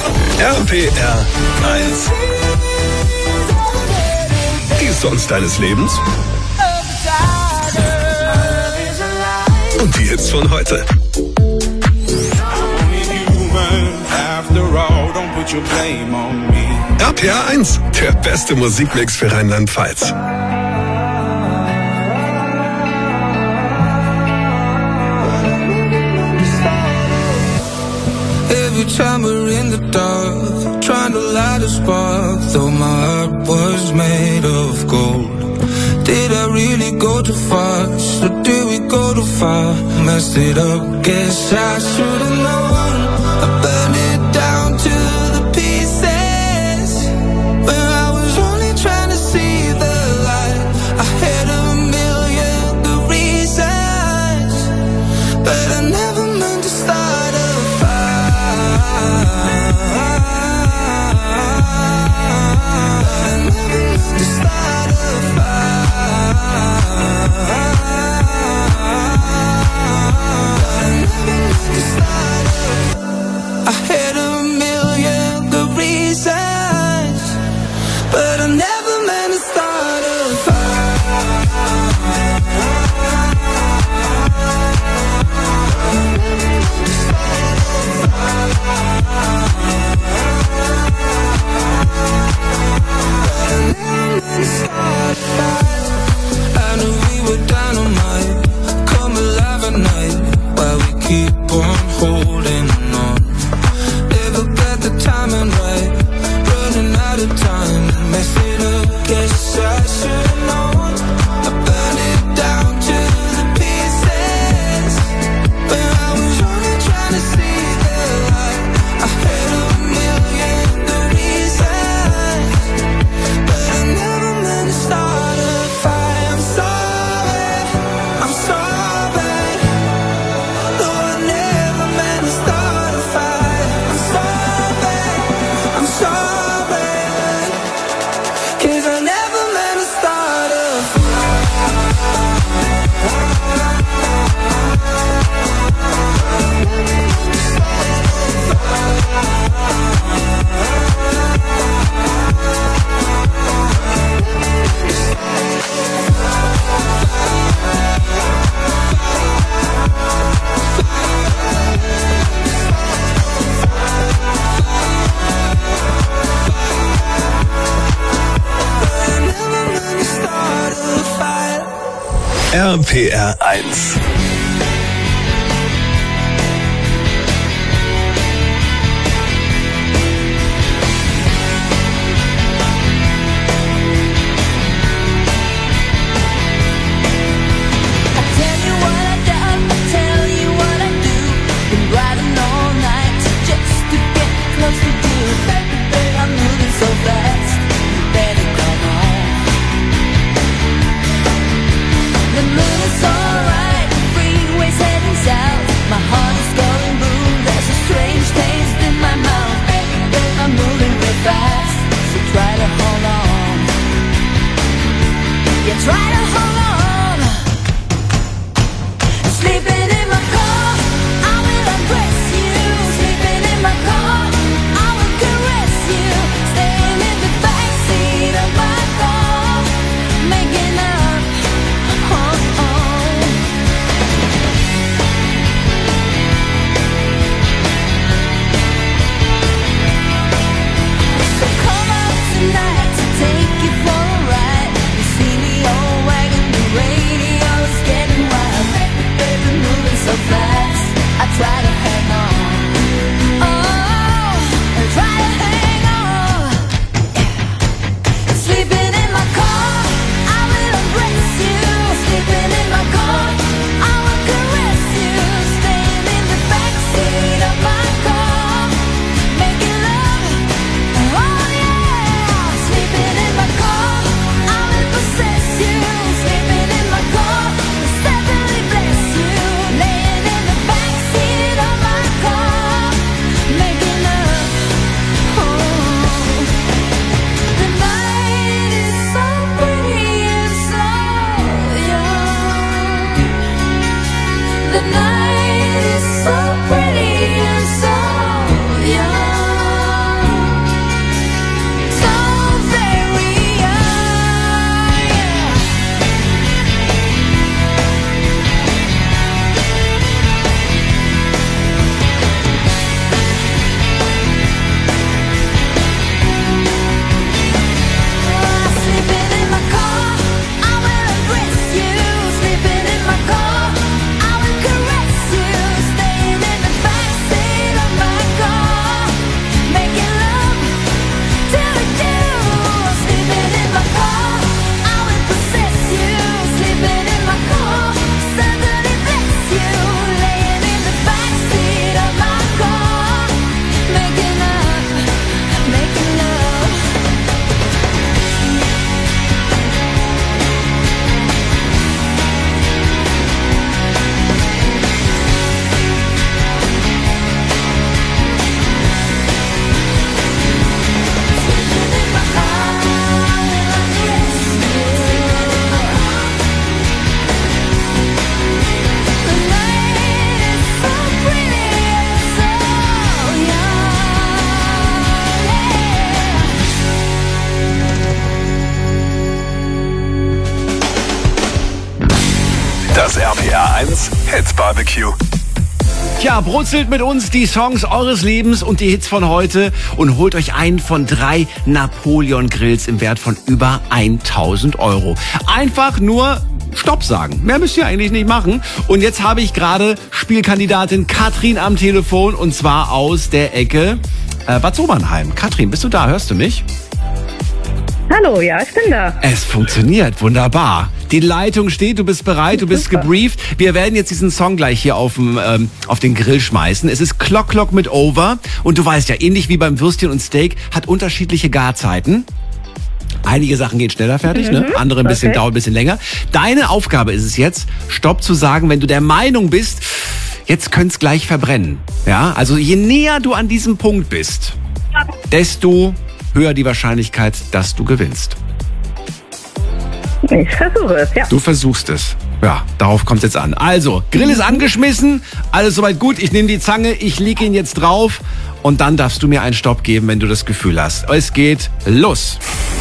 RPR 1. Die Songs deines Lebens und die Hits von heute. RPR 1, der beste Musikmix für Rheinland-Pfalz. Every time we're in the dark, trying to light a spark, though my heart was made of gold. Did I really go too fast, or did we go too far? Messed it up, guess I should've known. I burned it down to the pieces, when I was only trying to see the light. I had a million good reasons, but I never meant to start a fire. holding on. Never got the timing right, running out of time, mess it up, guess I should've known. I burn it down to the pieces, but I was only trying to see the light. I had a million good reasons, but I never meant to start a fight. I'm sorry, I'm sorry. No, I never meant to start a fight. I'm sorry, I'm sorry, 'cause I never meant to start a RPR 1. Try to hold on. Sleeping in my car, I will undress you. Sleeping in my car, I will caress you. Staying in the backseat of my car, making up. Oh, oh. So come out tonight to take you for a ride. You see me all wagging the radio's getting wild. Baby, moving so fast, I try to hang on. Oh, I try to hang on. Sleeping in my car, I will embrace you. Sleeping in my car, I will caress you. Staying in the backseat of my car, making love. Oh yeah, sleeping in my car, I will possess you. Sleeping in my car, steadily bless you. Laying in the backseat of my car, making love. Oh, the night is so pretty and so young. The night is so pretty and so young. So very young. Sleeping in my car, I will embrace you. Sleeping in my car, I will caress you. Staying in the backseat of my car, making love till we do. Sleeping in my car, I will possess you. Sleeping in my car, suddenly bless you. Laying in the backseat of my car, making love, making love. Das RPR 1 Hit Barbecue. Tja, brutzelt mit uns die Songs eures Lebens und die Hits von heute und holt euch einen von 3 Napoleon Grills im Wert von über 1000 Euro. Einfach nur Stopp sagen. Mehr müsst ihr eigentlich nicht machen. Und jetzt habe ich gerade Spielkandidatin Katrin am Telefon und zwar aus der Ecke Bad Sobernheim. Katrin, bist du da? Hörst du mich? Hallo, ja, ich bin da. Es funktioniert, wunderbar. Die Leitung steht, du bist bereit, du bist gebrieft. Wir werden jetzt diesen Song gleich hier auf den Grill schmeißen. Es ist Clock Clock mit Over und du weißt ja, ähnlich wie beim Würstchen und Steak, hat unterschiedliche Garzeiten. Einige Sachen gehen schneller fertig, ne? Andere dauern ein bisschen länger. Deine Aufgabe ist es jetzt, Stopp zu sagen, wenn du der Meinung bist, jetzt könnte es gleich verbrennen. Ja, also je näher du an diesem Punkt bist, desto höher die Wahrscheinlichkeit, dass du gewinnst. Ich versuche es, ja. Du versuchst es. Ja, darauf kommt es jetzt an. Also, Grill ist angeschmissen, alles soweit gut. Ich nehme die Zange, ich lege ihn jetzt drauf und dann darfst du mir einen Stopp geben, wenn du das Gefühl hast. Es geht los.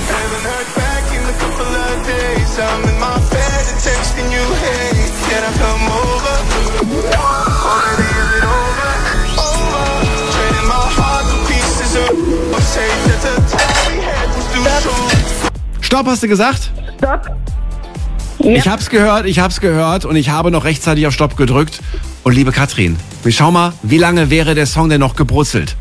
Stopp, hast du gesagt? Stopp. Ja. Ich hab's gehört und ich habe noch rechtzeitig auf Stopp gedrückt. Und liebe Katrin, wir schauen mal, wie lange wäre der Song denn noch gebrutzelt?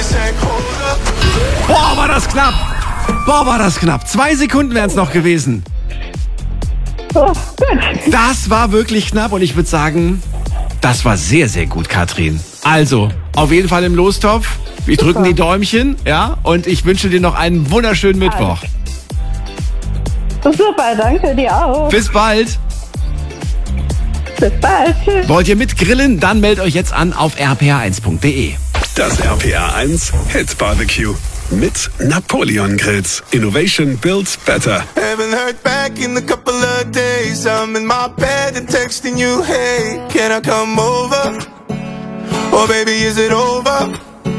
Boah, war das knapp. 2 Sekunden wären es noch gewesen. Oh, gut. Das war wirklich knapp und ich würde sagen, das war sehr, sehr gut, Katrin. Also, auf jeden Fall im Lostopf. Wir drücken die Däumchen, ja, und ich wünsche dir noch einen wunderschönen Mittwoch. Super, danke dir auch. Bis bald. Bis bald, tschüss. Wollt ihr mitgrillen? Dann meldet euch jetzt an auf rpa1.de. Das RPA1 Hit Barbecue mit Napoleon Grills. Innovation builds better. Haven't heard back in a couple of days. I'm in my bed and texting you, hey, can I come over? Oh baby, is it over?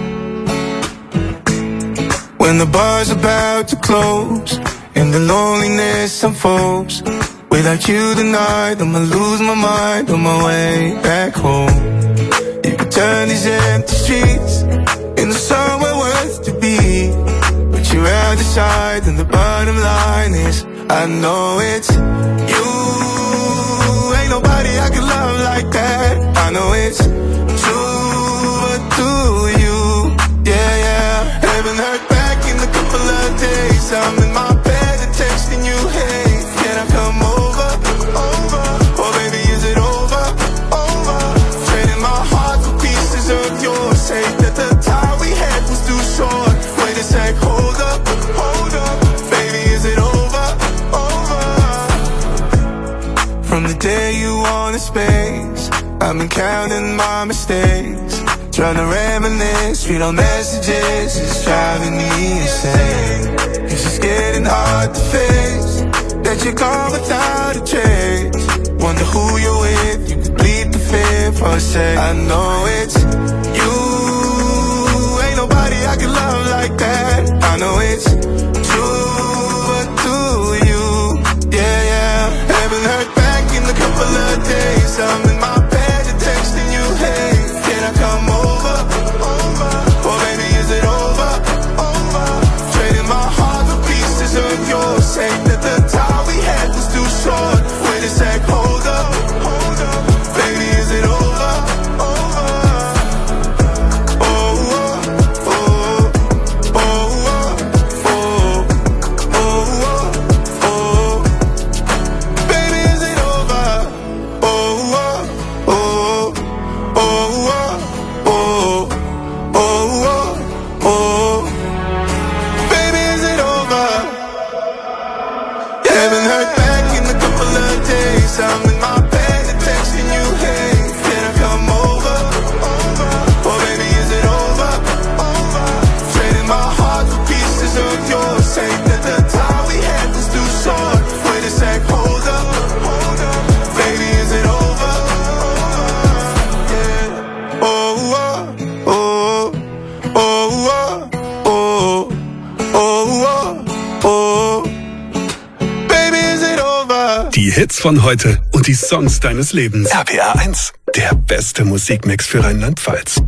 When the bar's about to close and the loneliness unfolds, without you tonight, I'ma lose my mind on my way back home. You could turn these empty streets into somewhere worth to be, but you're out the side and the bottom line is, I know it's you. Ain't nobody I can love like that. I know it's true, but do you? Yeah, yeah. Haven't heard back in a couple of days. I'm in my bed and texting you, hey, can I come over? Oh baby, is it over? Trading my heart for pieces of yours. Say that the time we had was too short. Wait a sec, hold up. Baby, is it over? From the day you wanted space, I've been counting my mistakes, trying to reminisce, read all messages, it's driving me insane. It's just getting hard to face that you're gone without a trace. Wonder who you're with, you could bleed the fear for a sec. I know it's you. Ain't nobody I can love like that. I know it's true, but do you? Yeah, yeah. Haven't heard back in a couple of days. I'm in my bed and texting you, hey, can I come over? Oh baby, is it over? Trading my heart for pieces of yours. Say that the time we had was too short. Wait a sec, hold up. Baby, is it over? I'm in my bed and texting you, hey, can I come over? Oh baby, is it over? Trading my heart for pieces of yours. Say that the time we had was too short. Wait a sec, hold up. Baby, is it over? Yeah. Baby, is it over? Die Hits von heute und die Songs deines Lebens. RPA1, der beste Musikmix für Rheinland-Pfalz.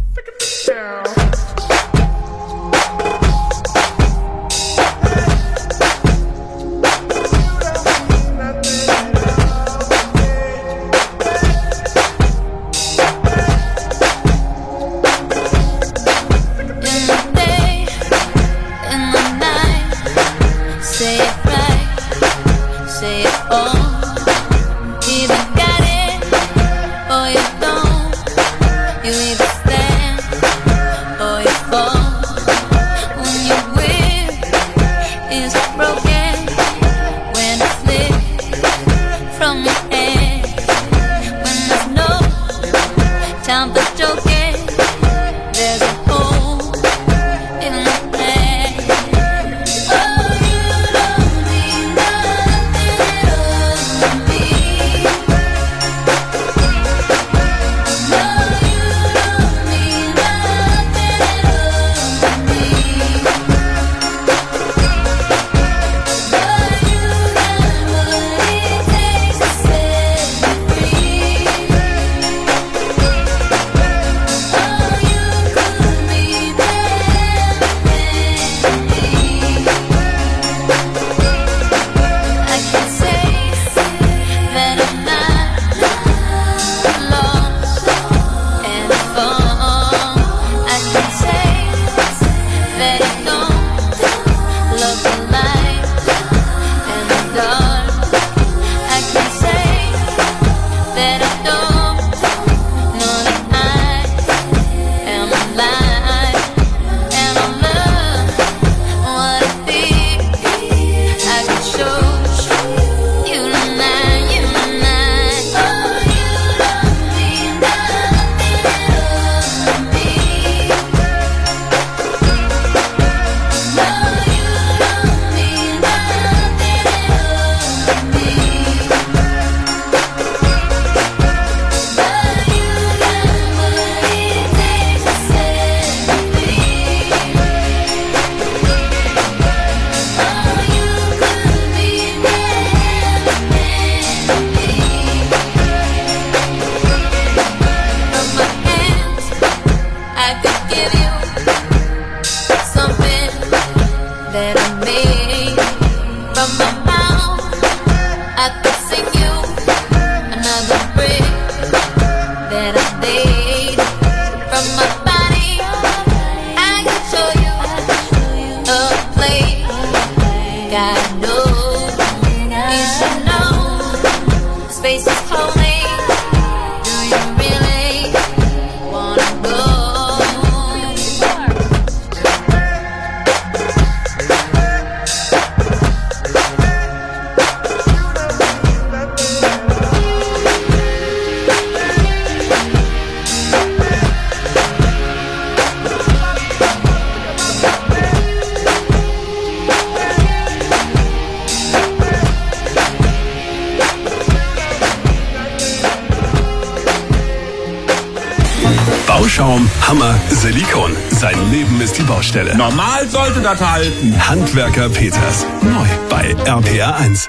Bauschaum, Hammer, Silikon. Sein Leben ist die Baustelle. Normal sollte das halten. Handwerker Peters. Neu bei RPR 1.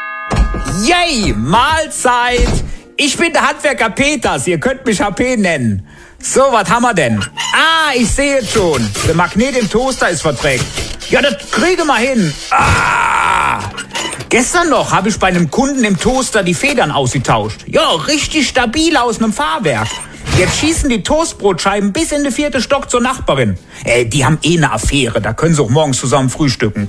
Yay, Mahlzeit. Ich bin der Handwerker Peters. Ihr könnt mich HP nennen. So, was haben wir denn? Ah, ich sehe es schon. Der Magnet im Toaster ist verdreckt. Ja, das kriege mal hin. Ah! Gestern noch habe ich bei einem Kunden im Toaster die Federn ausgetauscht. Ja, richtig stabil aus einem Fahrwerk. Jetzt schießen die Toastbrotscheiben bis in den 4. Stock zur Nachbarin. Die haben eine Affäre, da können sie auch morgens zusammen frühstücken.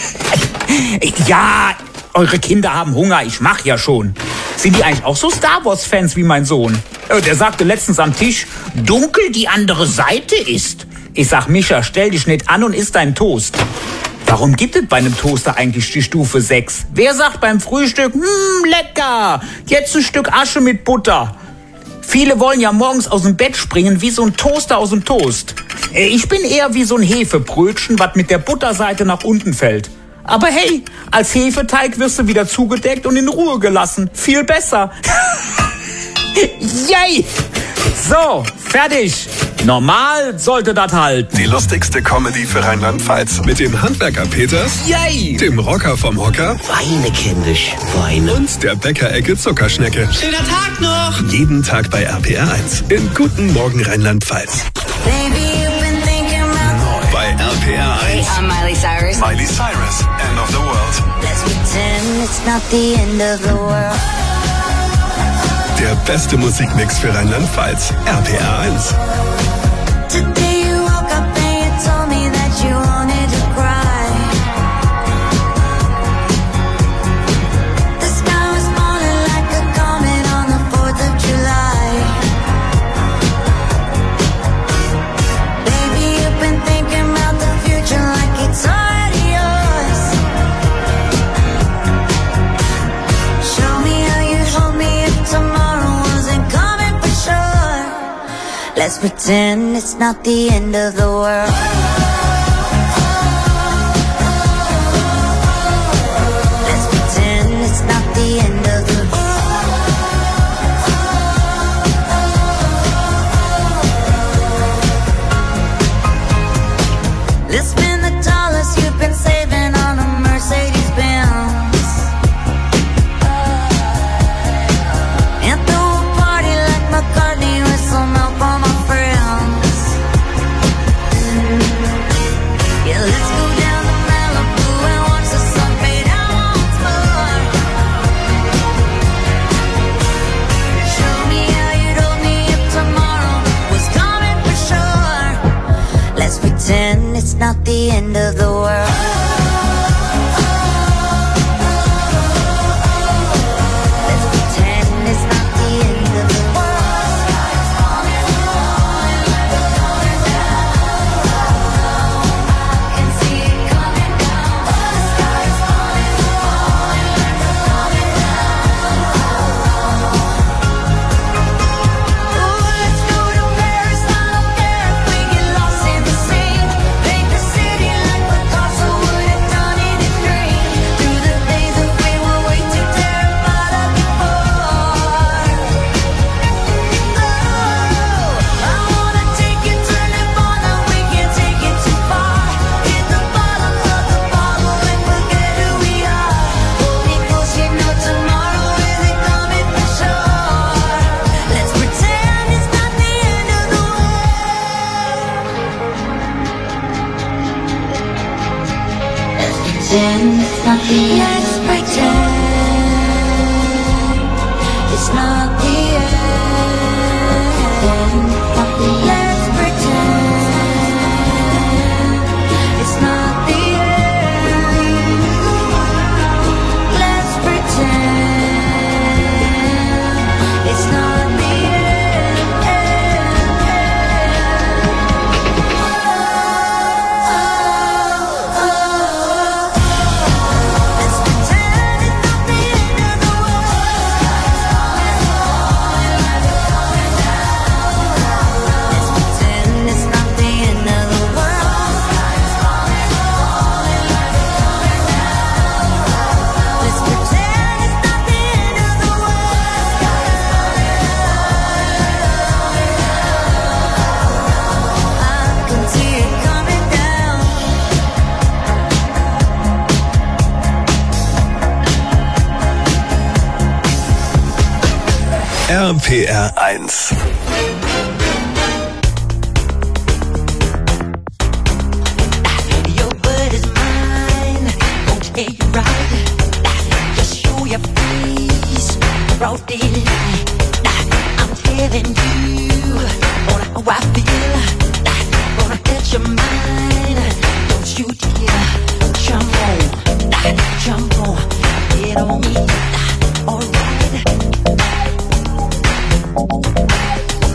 Ja, eure Kinder haben Hunger, ich mach ja schon. Sind die eigentlich auch so Star Wars-Fans wie mein Sohn? Der sagte letztens am Tisch, dunkel die andere Seite ist. Ich sag, Mischa, stell dich nicht an und iss deinen Toast. Warum gibt es bei einem Toaster eigentlich die Stufe 6? Wer sagt beim Frühstück, lecker, jetzt ein Stück Asche mit Butter? Viele wollen ja morgens aus dem Bett springen wie so ein Toaster aus dem Toast. Ich bin eher wie so ein Hefebrötchen, was mit der Butterseite nach unten fällt. Aber hey, als Hefeteig wirst du wieder zugedeckt und in Ruhe gelassen. Viel besser. Yay! So, fertig. Normal sollte das halten. Die lustigste Comedy für Rheinland-Pfalz mit dem Handwerker Peters, Yay! Dem Rocker vom Hocker, Weine, kindisch, Weine. Und der Bäckerecke Zuckerschnecke. Schöner Tag noch! Jeden Tag bei RPR 1 in Guten Morgen Rheinland-Pfalz. Neu bei RPR 1. Hey, I'm Miley Cyrus. Miley Cyrus, End of the World. Let's pretend it's not the end of the world. Der beste Musikmix für Rheinland-Pfalz. RPR 1. Today you woke up and you told me that you wanted to cry. The sky was falling like a comet on the 4th of July. Baby, you've been thinking Let's pretend it's not the end of the world. Let's pretend it's not the end of the world. Let's spend the dollars you've been saving on a Mercedes-Benz and throw a party like McCartney with some help for my friends. Yeah, let's go down to Malibu and watch the sun fade out once more. Show me how you'd hold me if tomorrow was coming for sure. Let's pretend it's not the end of the world. Let's pretend it's not the end of the world. I can see it coming down. The sky's falling, falling, oh, let's go to Paris. I don't care if we get lost in the sand. Paint the city like Picasso would have done in his dream. Through the days that we were way too terrified of before. Oh, I wanna take you to Nirvana. We can't take it too far. Hit the bottom of the bottle and forget who we are. Hold me close, you know tomorrow isn't coming for sure. Let's pretend it's not the end of the Let's pretend it's not the end. Let's pretend it's not the end. Let's pretend it's not the end. Let's pretend it's not the RPR 1. Your word is mine, won't take you right. Just show your face, broad daylight. I'm telling you how I feel. Gonna get your mind, don't you dare. Jump on, get on me. Alright.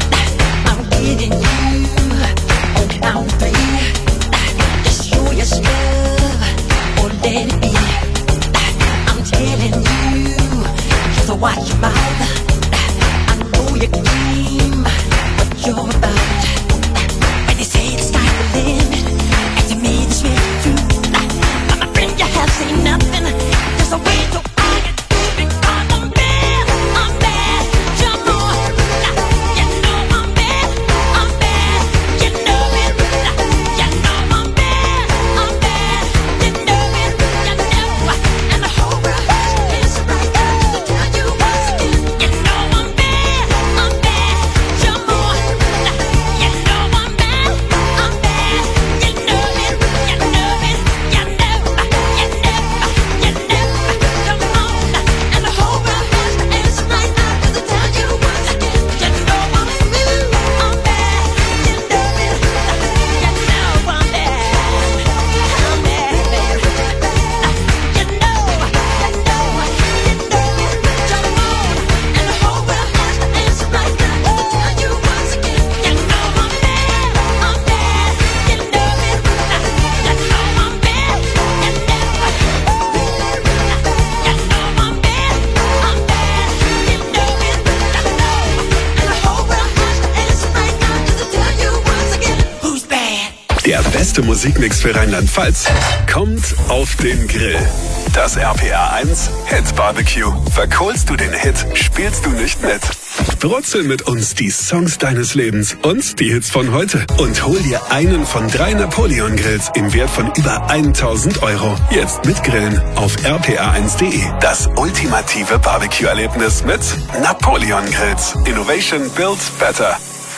Der beste Musikmix für Rheinland-Pfalz kommt auf den Grill. Das RPR 1 Hit Barbecue. Verkohlst du den Hit, spielst du nicht mit. Brutzel mit uns die Songs deines Lebens und die Hits von heute. Und hol dir einen von 3 Napoleon-Grills im Wert von über 1.000 Euro. Jetzt mit Grillen auf rpr1.de. Das ultimative Barbecue-Erlebnis mit Napoleon-Grills. Innovation builds better.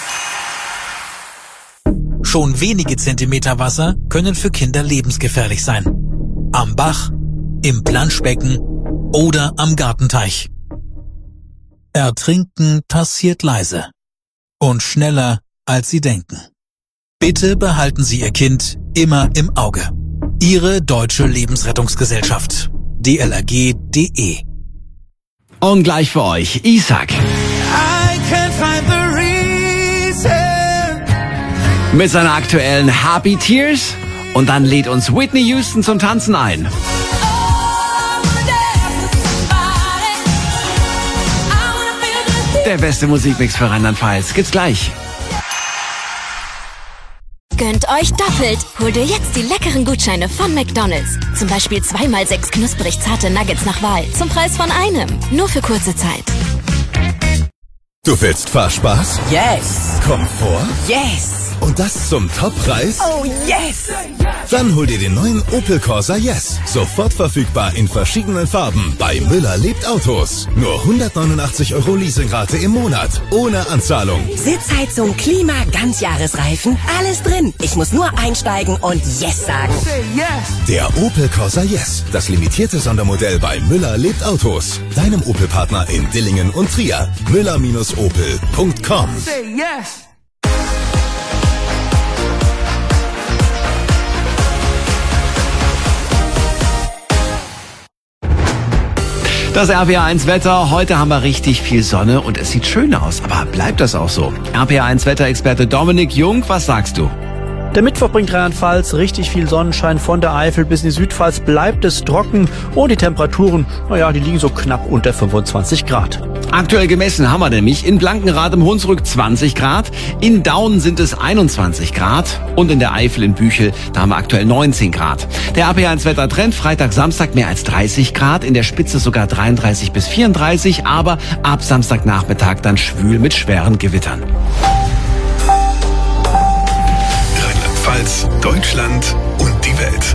Schon wenige Zentimeter Wasser können für Kinder lebensgefährlich sein. Am Bach, im Planschbecken oder am Gartenteich. Ertrinken passiert leise und schneller, als Sie denken. Bitte behalten Sie Ihr Kind immer im Auge. Ihre Deutsche Lebensrettungsgesellschaft. DLRG.de. Und gleich für euch, Isaac. I can't find the reason. Mit seiner aktuellen Happy Tears. Und dann lädt uns Whitney Houston zum Tanzen ein. Der beste Musikmix für Rheinland-Pfalz gibt's gleich. Gönnt euch doppelt. Holt ihr jetzt die leckeren Gutscheine von McDonald's. Zum Beispiel 2x6 knusprig zarte Nuggets nach Wahl. Zum Preis von einem. Nur für kurze Zeit. Du willst Fahrspaß? Yes. Komfort? Yes. Und das zum Toppreis? Oh yes. Dann hol dir den neuen Opel Corsa Yes. Sofort verfügbar in verschiedenen Farben bei Müller lebt Autos. Nur 189 € Leasingrate im Monat. Ohne Anzahlung. Sitzheizung, Klima, Ganzjahresreifen, alles drin. Ich muss nur einsteigen und Yes sagen. Der Opel Corsa Yes. Das limitierte Sondermodell bei Müller lebt Autos. Deinem Opel-Partner in Dillingen und Trier. Müller-opel.com. Das RPR1 Wetter. Heute haben wir richtig viel Sonne und es sieht schön aus. Aber bleibt das auch so? RPR1 Wetterexperte Dominik Jung, was sagst du? Der Mittwoch bringt Rheinland-Pfalz richtig viel Sonnenschein. Von der Eifel bis in die Südpfalz bleibt es trocken und die Temperaturen, die liegen so knapp unter 25 Grad. Aktuell gemessen haben wir nämlich in Blankenrath im Hunsrück 20 Grad, in Daun sind es 21 Grad und in der Eifel in Büchel, da haben wir aktuell 19 Grad. Der RPR1 Wettertrend, Freitag, Samstag mehr als 30 Grad, in der Spitze sogar 33 bis 34, aber ab Samstagnachmittag dann schwül mit schweren Gewittern. Rheinland-Pfalz, Deutschland und die Welt.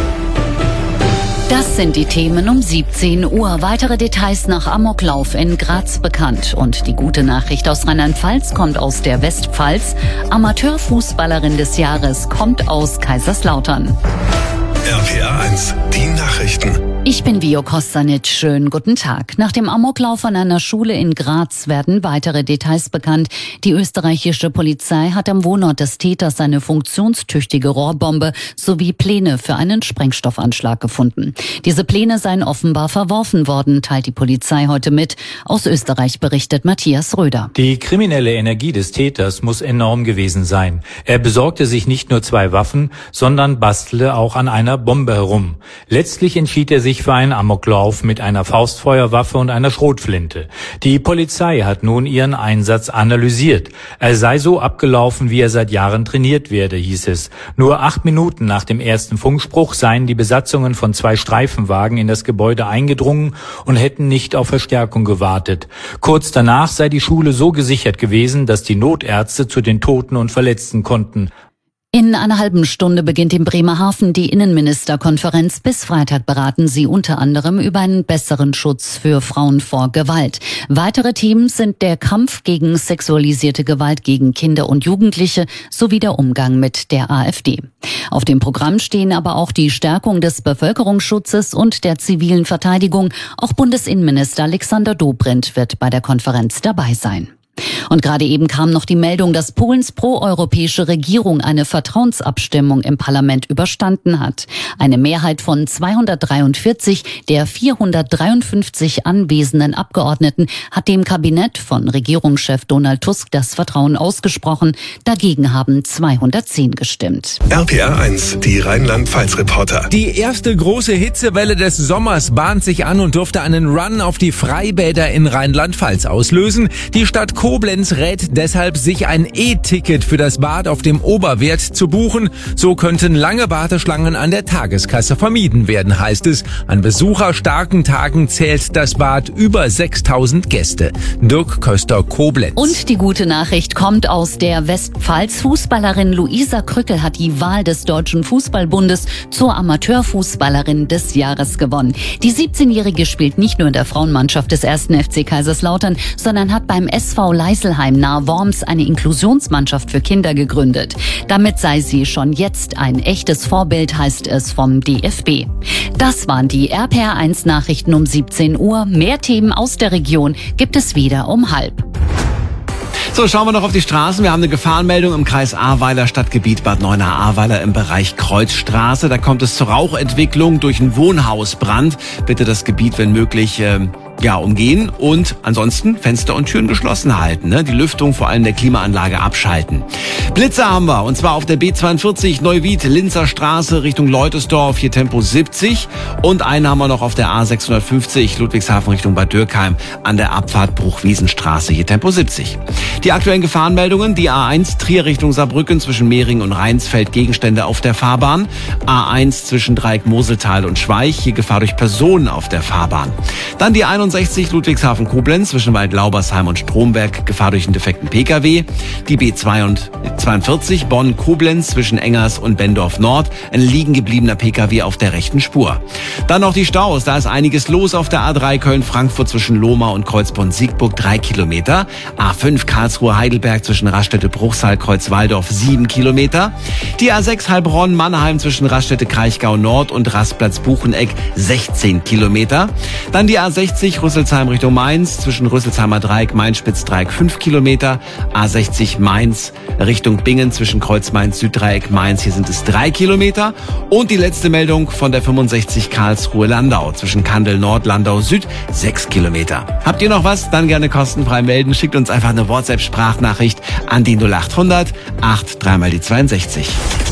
Das sind die Themen um 17 Uhr. Weitere Details nach Amoklauf in Graz bekannt. Und die gute Nachricht aus Rheinland-Pfalz kommt aus der Westpfalz. Amateurfußballerin des Jahres kommt aus Kaiserslautern. RPR 1, die Nachrichten. Ich bin Vio Kostanic. Schönen guten Tag. Nach dem Amoklauf an einer Schule in Graz werden weitere Details bekannt. Die österreichische Polizei hat am Wohnort des Täters eine funktionstüchtige Rohrbombe sowie Pläne für einen Sprengstoffanschlag gefunden. Diese Pläne seien offenbar verworfen worden, teilt die Polizei heute mit. Aus Österreich berichtet Matthias Röder. Die kriminelle Energie des Täters muss enorm gewesen sein. Er besorgte sich nicht nur 2 Waffen, sondern bastelte auch an einer Bombe herum. Letztlich entschied er sich für einen Amoklauf mit einer Faustfeuerwaffe und einer Schrotflinte. Die Polizei hat nun ihren Einsatz analysiert. Er sei so abgelaufen, wie er seit Jahren trainiert werde, hieß es. Nur 8 Minuten nach dem ersten Funkspruch seien die Besatzungen von 2 Streifenwagen in das Gebäude eingedrungen und hätten nicht auf Verstärkung gewartet. Kurz danach sei die Schule so gesichert gewesen, dass die Notärzte zu den Toten und Verletzten konnten. In einer halben Stunde beginnt in Bremerhaven die Innenministerkonferenz. Bis Freitag beraten sie unter anderem über einen besseren Schutz für Frauen vor Gewalt. Weitere Themen sind der Kampf gegen sexualisierte Gewalt gegen Kinder und Jugendliche sowie der Umgang mit der AfD. Auf dem Programm stehen aber auch die Stärkung des Bevölkerungsschutzes und der zivilen Verteidigung. Auch Bundesinnenminister Alexander Dobrindt wird bei der Konferenz dabei sein. Und gerade eben kam noch die Meldung, dass Polens proeuropäische Regierung eine Vertrauensabstimmung im Parlament überstanden hat. Eine Mehrheit von 243 der 453 anwesenden Abgeordneten hat dem Kabinett von Regierungschef Donald Tusk das Vertrauen ausgesprochen. Dagegen haben 210 gestimmt. RPR 1, die Rheinland-Pfalz-Reporter. Die erste große Hitzewelle des Sommers bahnt sich an und dürfte einen Run auf die Freibäder in Rheinland-Pfalz auslösen. Die Stadt Koblenz rät deshalb, sich ein E-Ticket für das Bad auf dem Oberwert zu buchen. So könnten lange Warteschlangen an der Tageskasse vermieden werden, heißt es. An besucherstarken Tagen zählt das Bad über 6000 Gäste. Dirk Köster, Koblenz. Und die gute Nachricht kommt aus der Westpfalz. Fußballerin Luisa Krückel hat die Wahl des Deutschen Fußballbundes zur Amateurfußballerin des Jahres gewonnen. Die 17-Jährige spielt nicht nur in der Frauenmannschaft des 1. FC Kaiserslautern, sondern hat beim SV Leiselheim nahe Worms eine Inklusionsmannschaft für Kinder gegründet. Damit sei sie schon jetzt ein echtes Vorbild, heißt es vom DFB. Das waren die RPR1 Nachrichten um 17 Uhr. Mehr Themen aus der Region gibt es wieder um 12:30. So, schauen wir noch auf die Straßen. Wir haben eine Gefahrenmeldung im Kreis Ahrweiler, Stadtgebiet Bad Neuenahr-Ahrweiler im Bereich Kreuzstraße. Da kommt es zur Rauchentwicklung durch einen Wohnhausbrand. Bitte das Gebiet, wenn möglich, umgehen und ansonsten Fenster und Türen geschlossen halten. Ne? Die Lüftung vor allem der Klimaanlage abschalten. Blitze haben wir, und zwar auf der B42 Neuwied, Linzer Straße Richtung Leutesdorf, hier Tempo 70. Und einen haben wir noch auf der A650 Ludwigshafen Richtung Bad Dürkheim an der Abfahrt Bruchwiesenstraße, hier Tempo 70. Die aktuellen Gefahrenmeldungen: die A1 Trier Richtung Saarbrücken zwischen Mehring und Rheinsfeld, Gegenstände auf der Fahrbahn. A1 zwischen Dreieck Moseltal und Schweich, hier Gefahr durch Personen auf der Fahrbahn. Dann die 61 Ludwigshafen-Koblenz zwischen Waldlaubersheim und Stromberg, Gefahr durch einen defekten Pkw. Die B42 Bonn-Koblenz zwischen Engers und Bendorf Nord, ein liegen gebliebener Pkw auf der rechten Spur. Dann noch die Staus, da ist einiges los auf der A3 Köln-Frankfurt zwischen Lohmar und Kreuzborn-Siegburg, 3 Kilometer. A5 Karlsruhe-Heidelberg zwischen Raststätte-Bruchsal-Kreuzwaldorf, 7 Kilometer. Die A6 Heilbronn-Mannheim zwischen Raststätte-Kraichgau-Nord und Rastplatz-Bucheneck, 16 Kilometer. Dann die A60 Rüsselsheim Richtung Mainz zwischen Rüsselsheimer Dreieck, Mainz-Spitzdreieck, 5 Kilometer. A60 Mainz Richtung Bingen zwischen Kreuz-Mainz, Süddreieck, Mainz, hier sind es 3 Kilometer. Und die letzte Meldung von der 65 Karlsruhe-Landau zwischen Kandel Nord, Landau Süd, 6 Kilometer. Habt ihr noch was? Dann gerne kostenfrei melden. Schickt uns einfach eine WhatsApp-Sprachnachricht an die 0800 83 62.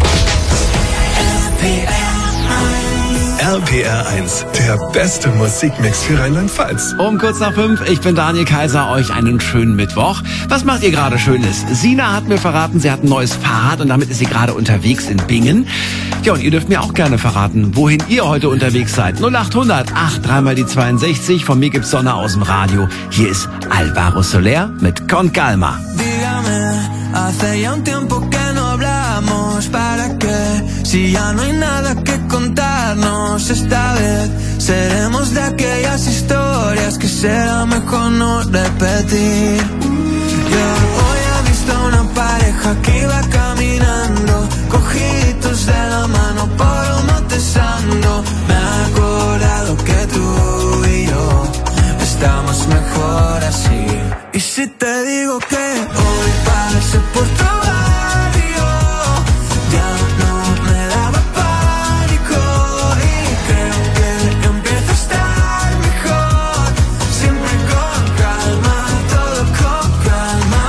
RPR1, der beste Musikmix für Rheinland-Pfalz. Um kurz nach 5, ich bin Daniel Kaiser, euch einen schönen Mittwoch. Was macht ihr gerade Schönes? Sina hat mir verraten, sie hat ein neues Fahrrad und damit ist sie gerade unterwegs in Bingen. Ja, und ihr dürft mir auch gerne verraten, wohin ihr heute unterwegs seid. 0800 83 62, von mir gibt's Sonne aus dem Radio. Hier ist Alvaro Soler mit Con Calma. Dígame, hace ya un tiempo que no hablamos. ¿Para qué? Si ya no hay nada que contarnos. Esta vez seremos de aquellas historias que será mejor no repetir. Yo hoy he visto una pareja que iba caminando, cogiditos de la mano por un monte santo. Me he acordado que tú y yo estamos mejor así. Y si te digo que hoy pasé por tu barrio, ya no me daba pánico y creo que empieza a estar mejor. Siempre con calma, todo con calma.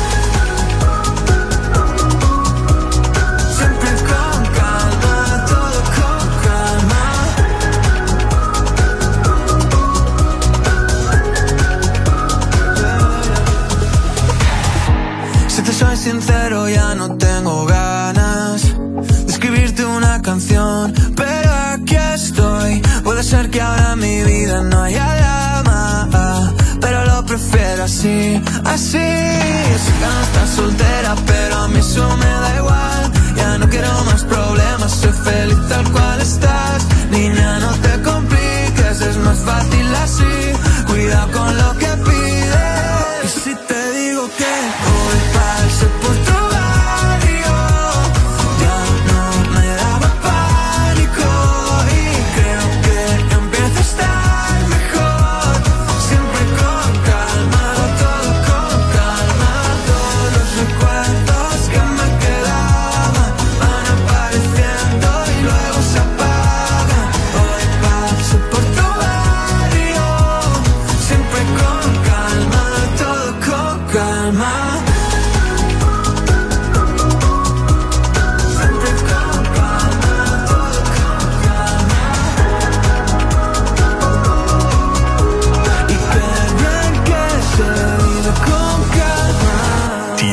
Siempre con calma, todo con calma. Si te soy sincero, ya no tengo ganas de escribirte una canción, pero aquí estoy. Puede ser que ahora en mi vida no haya drama, pero lo prefiero así, así. Sé que no estás soltera, pero a mí eso me da igual. Ya no quiero más problemas, soy feliz tal cual estás. Niña, no te compliques, es más fácil así. Cuidado con lo que pides. Y si te digo que hoy pasé por tu barrio, ya no me daba pánico y creo que empieza a estar mejor. Siempre con calma, todo con calma. Todos los recuerdos que me quedaban van apareciendo y luego se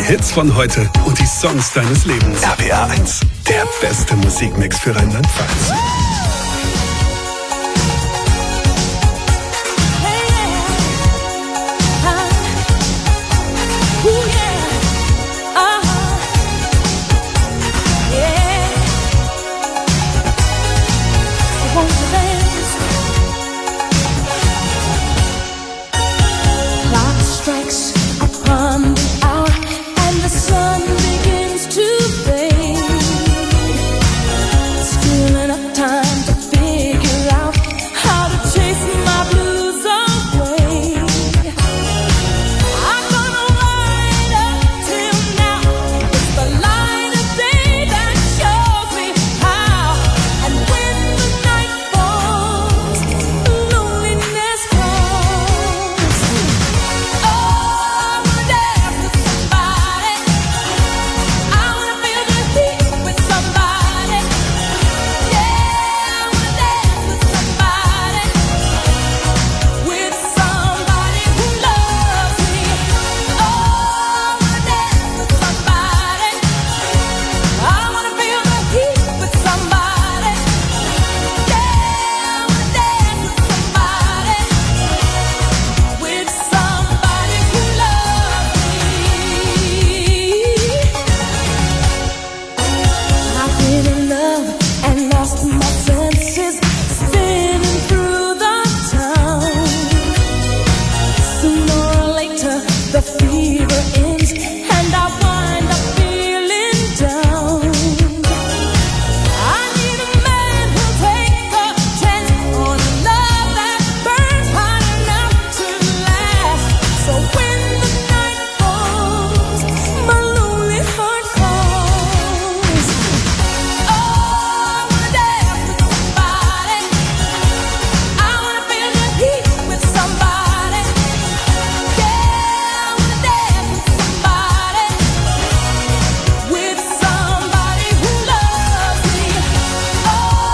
Hits von heute und die Songs deines Lebens. RPR 1, der beste Musikmix für Rheinland-Pfalz.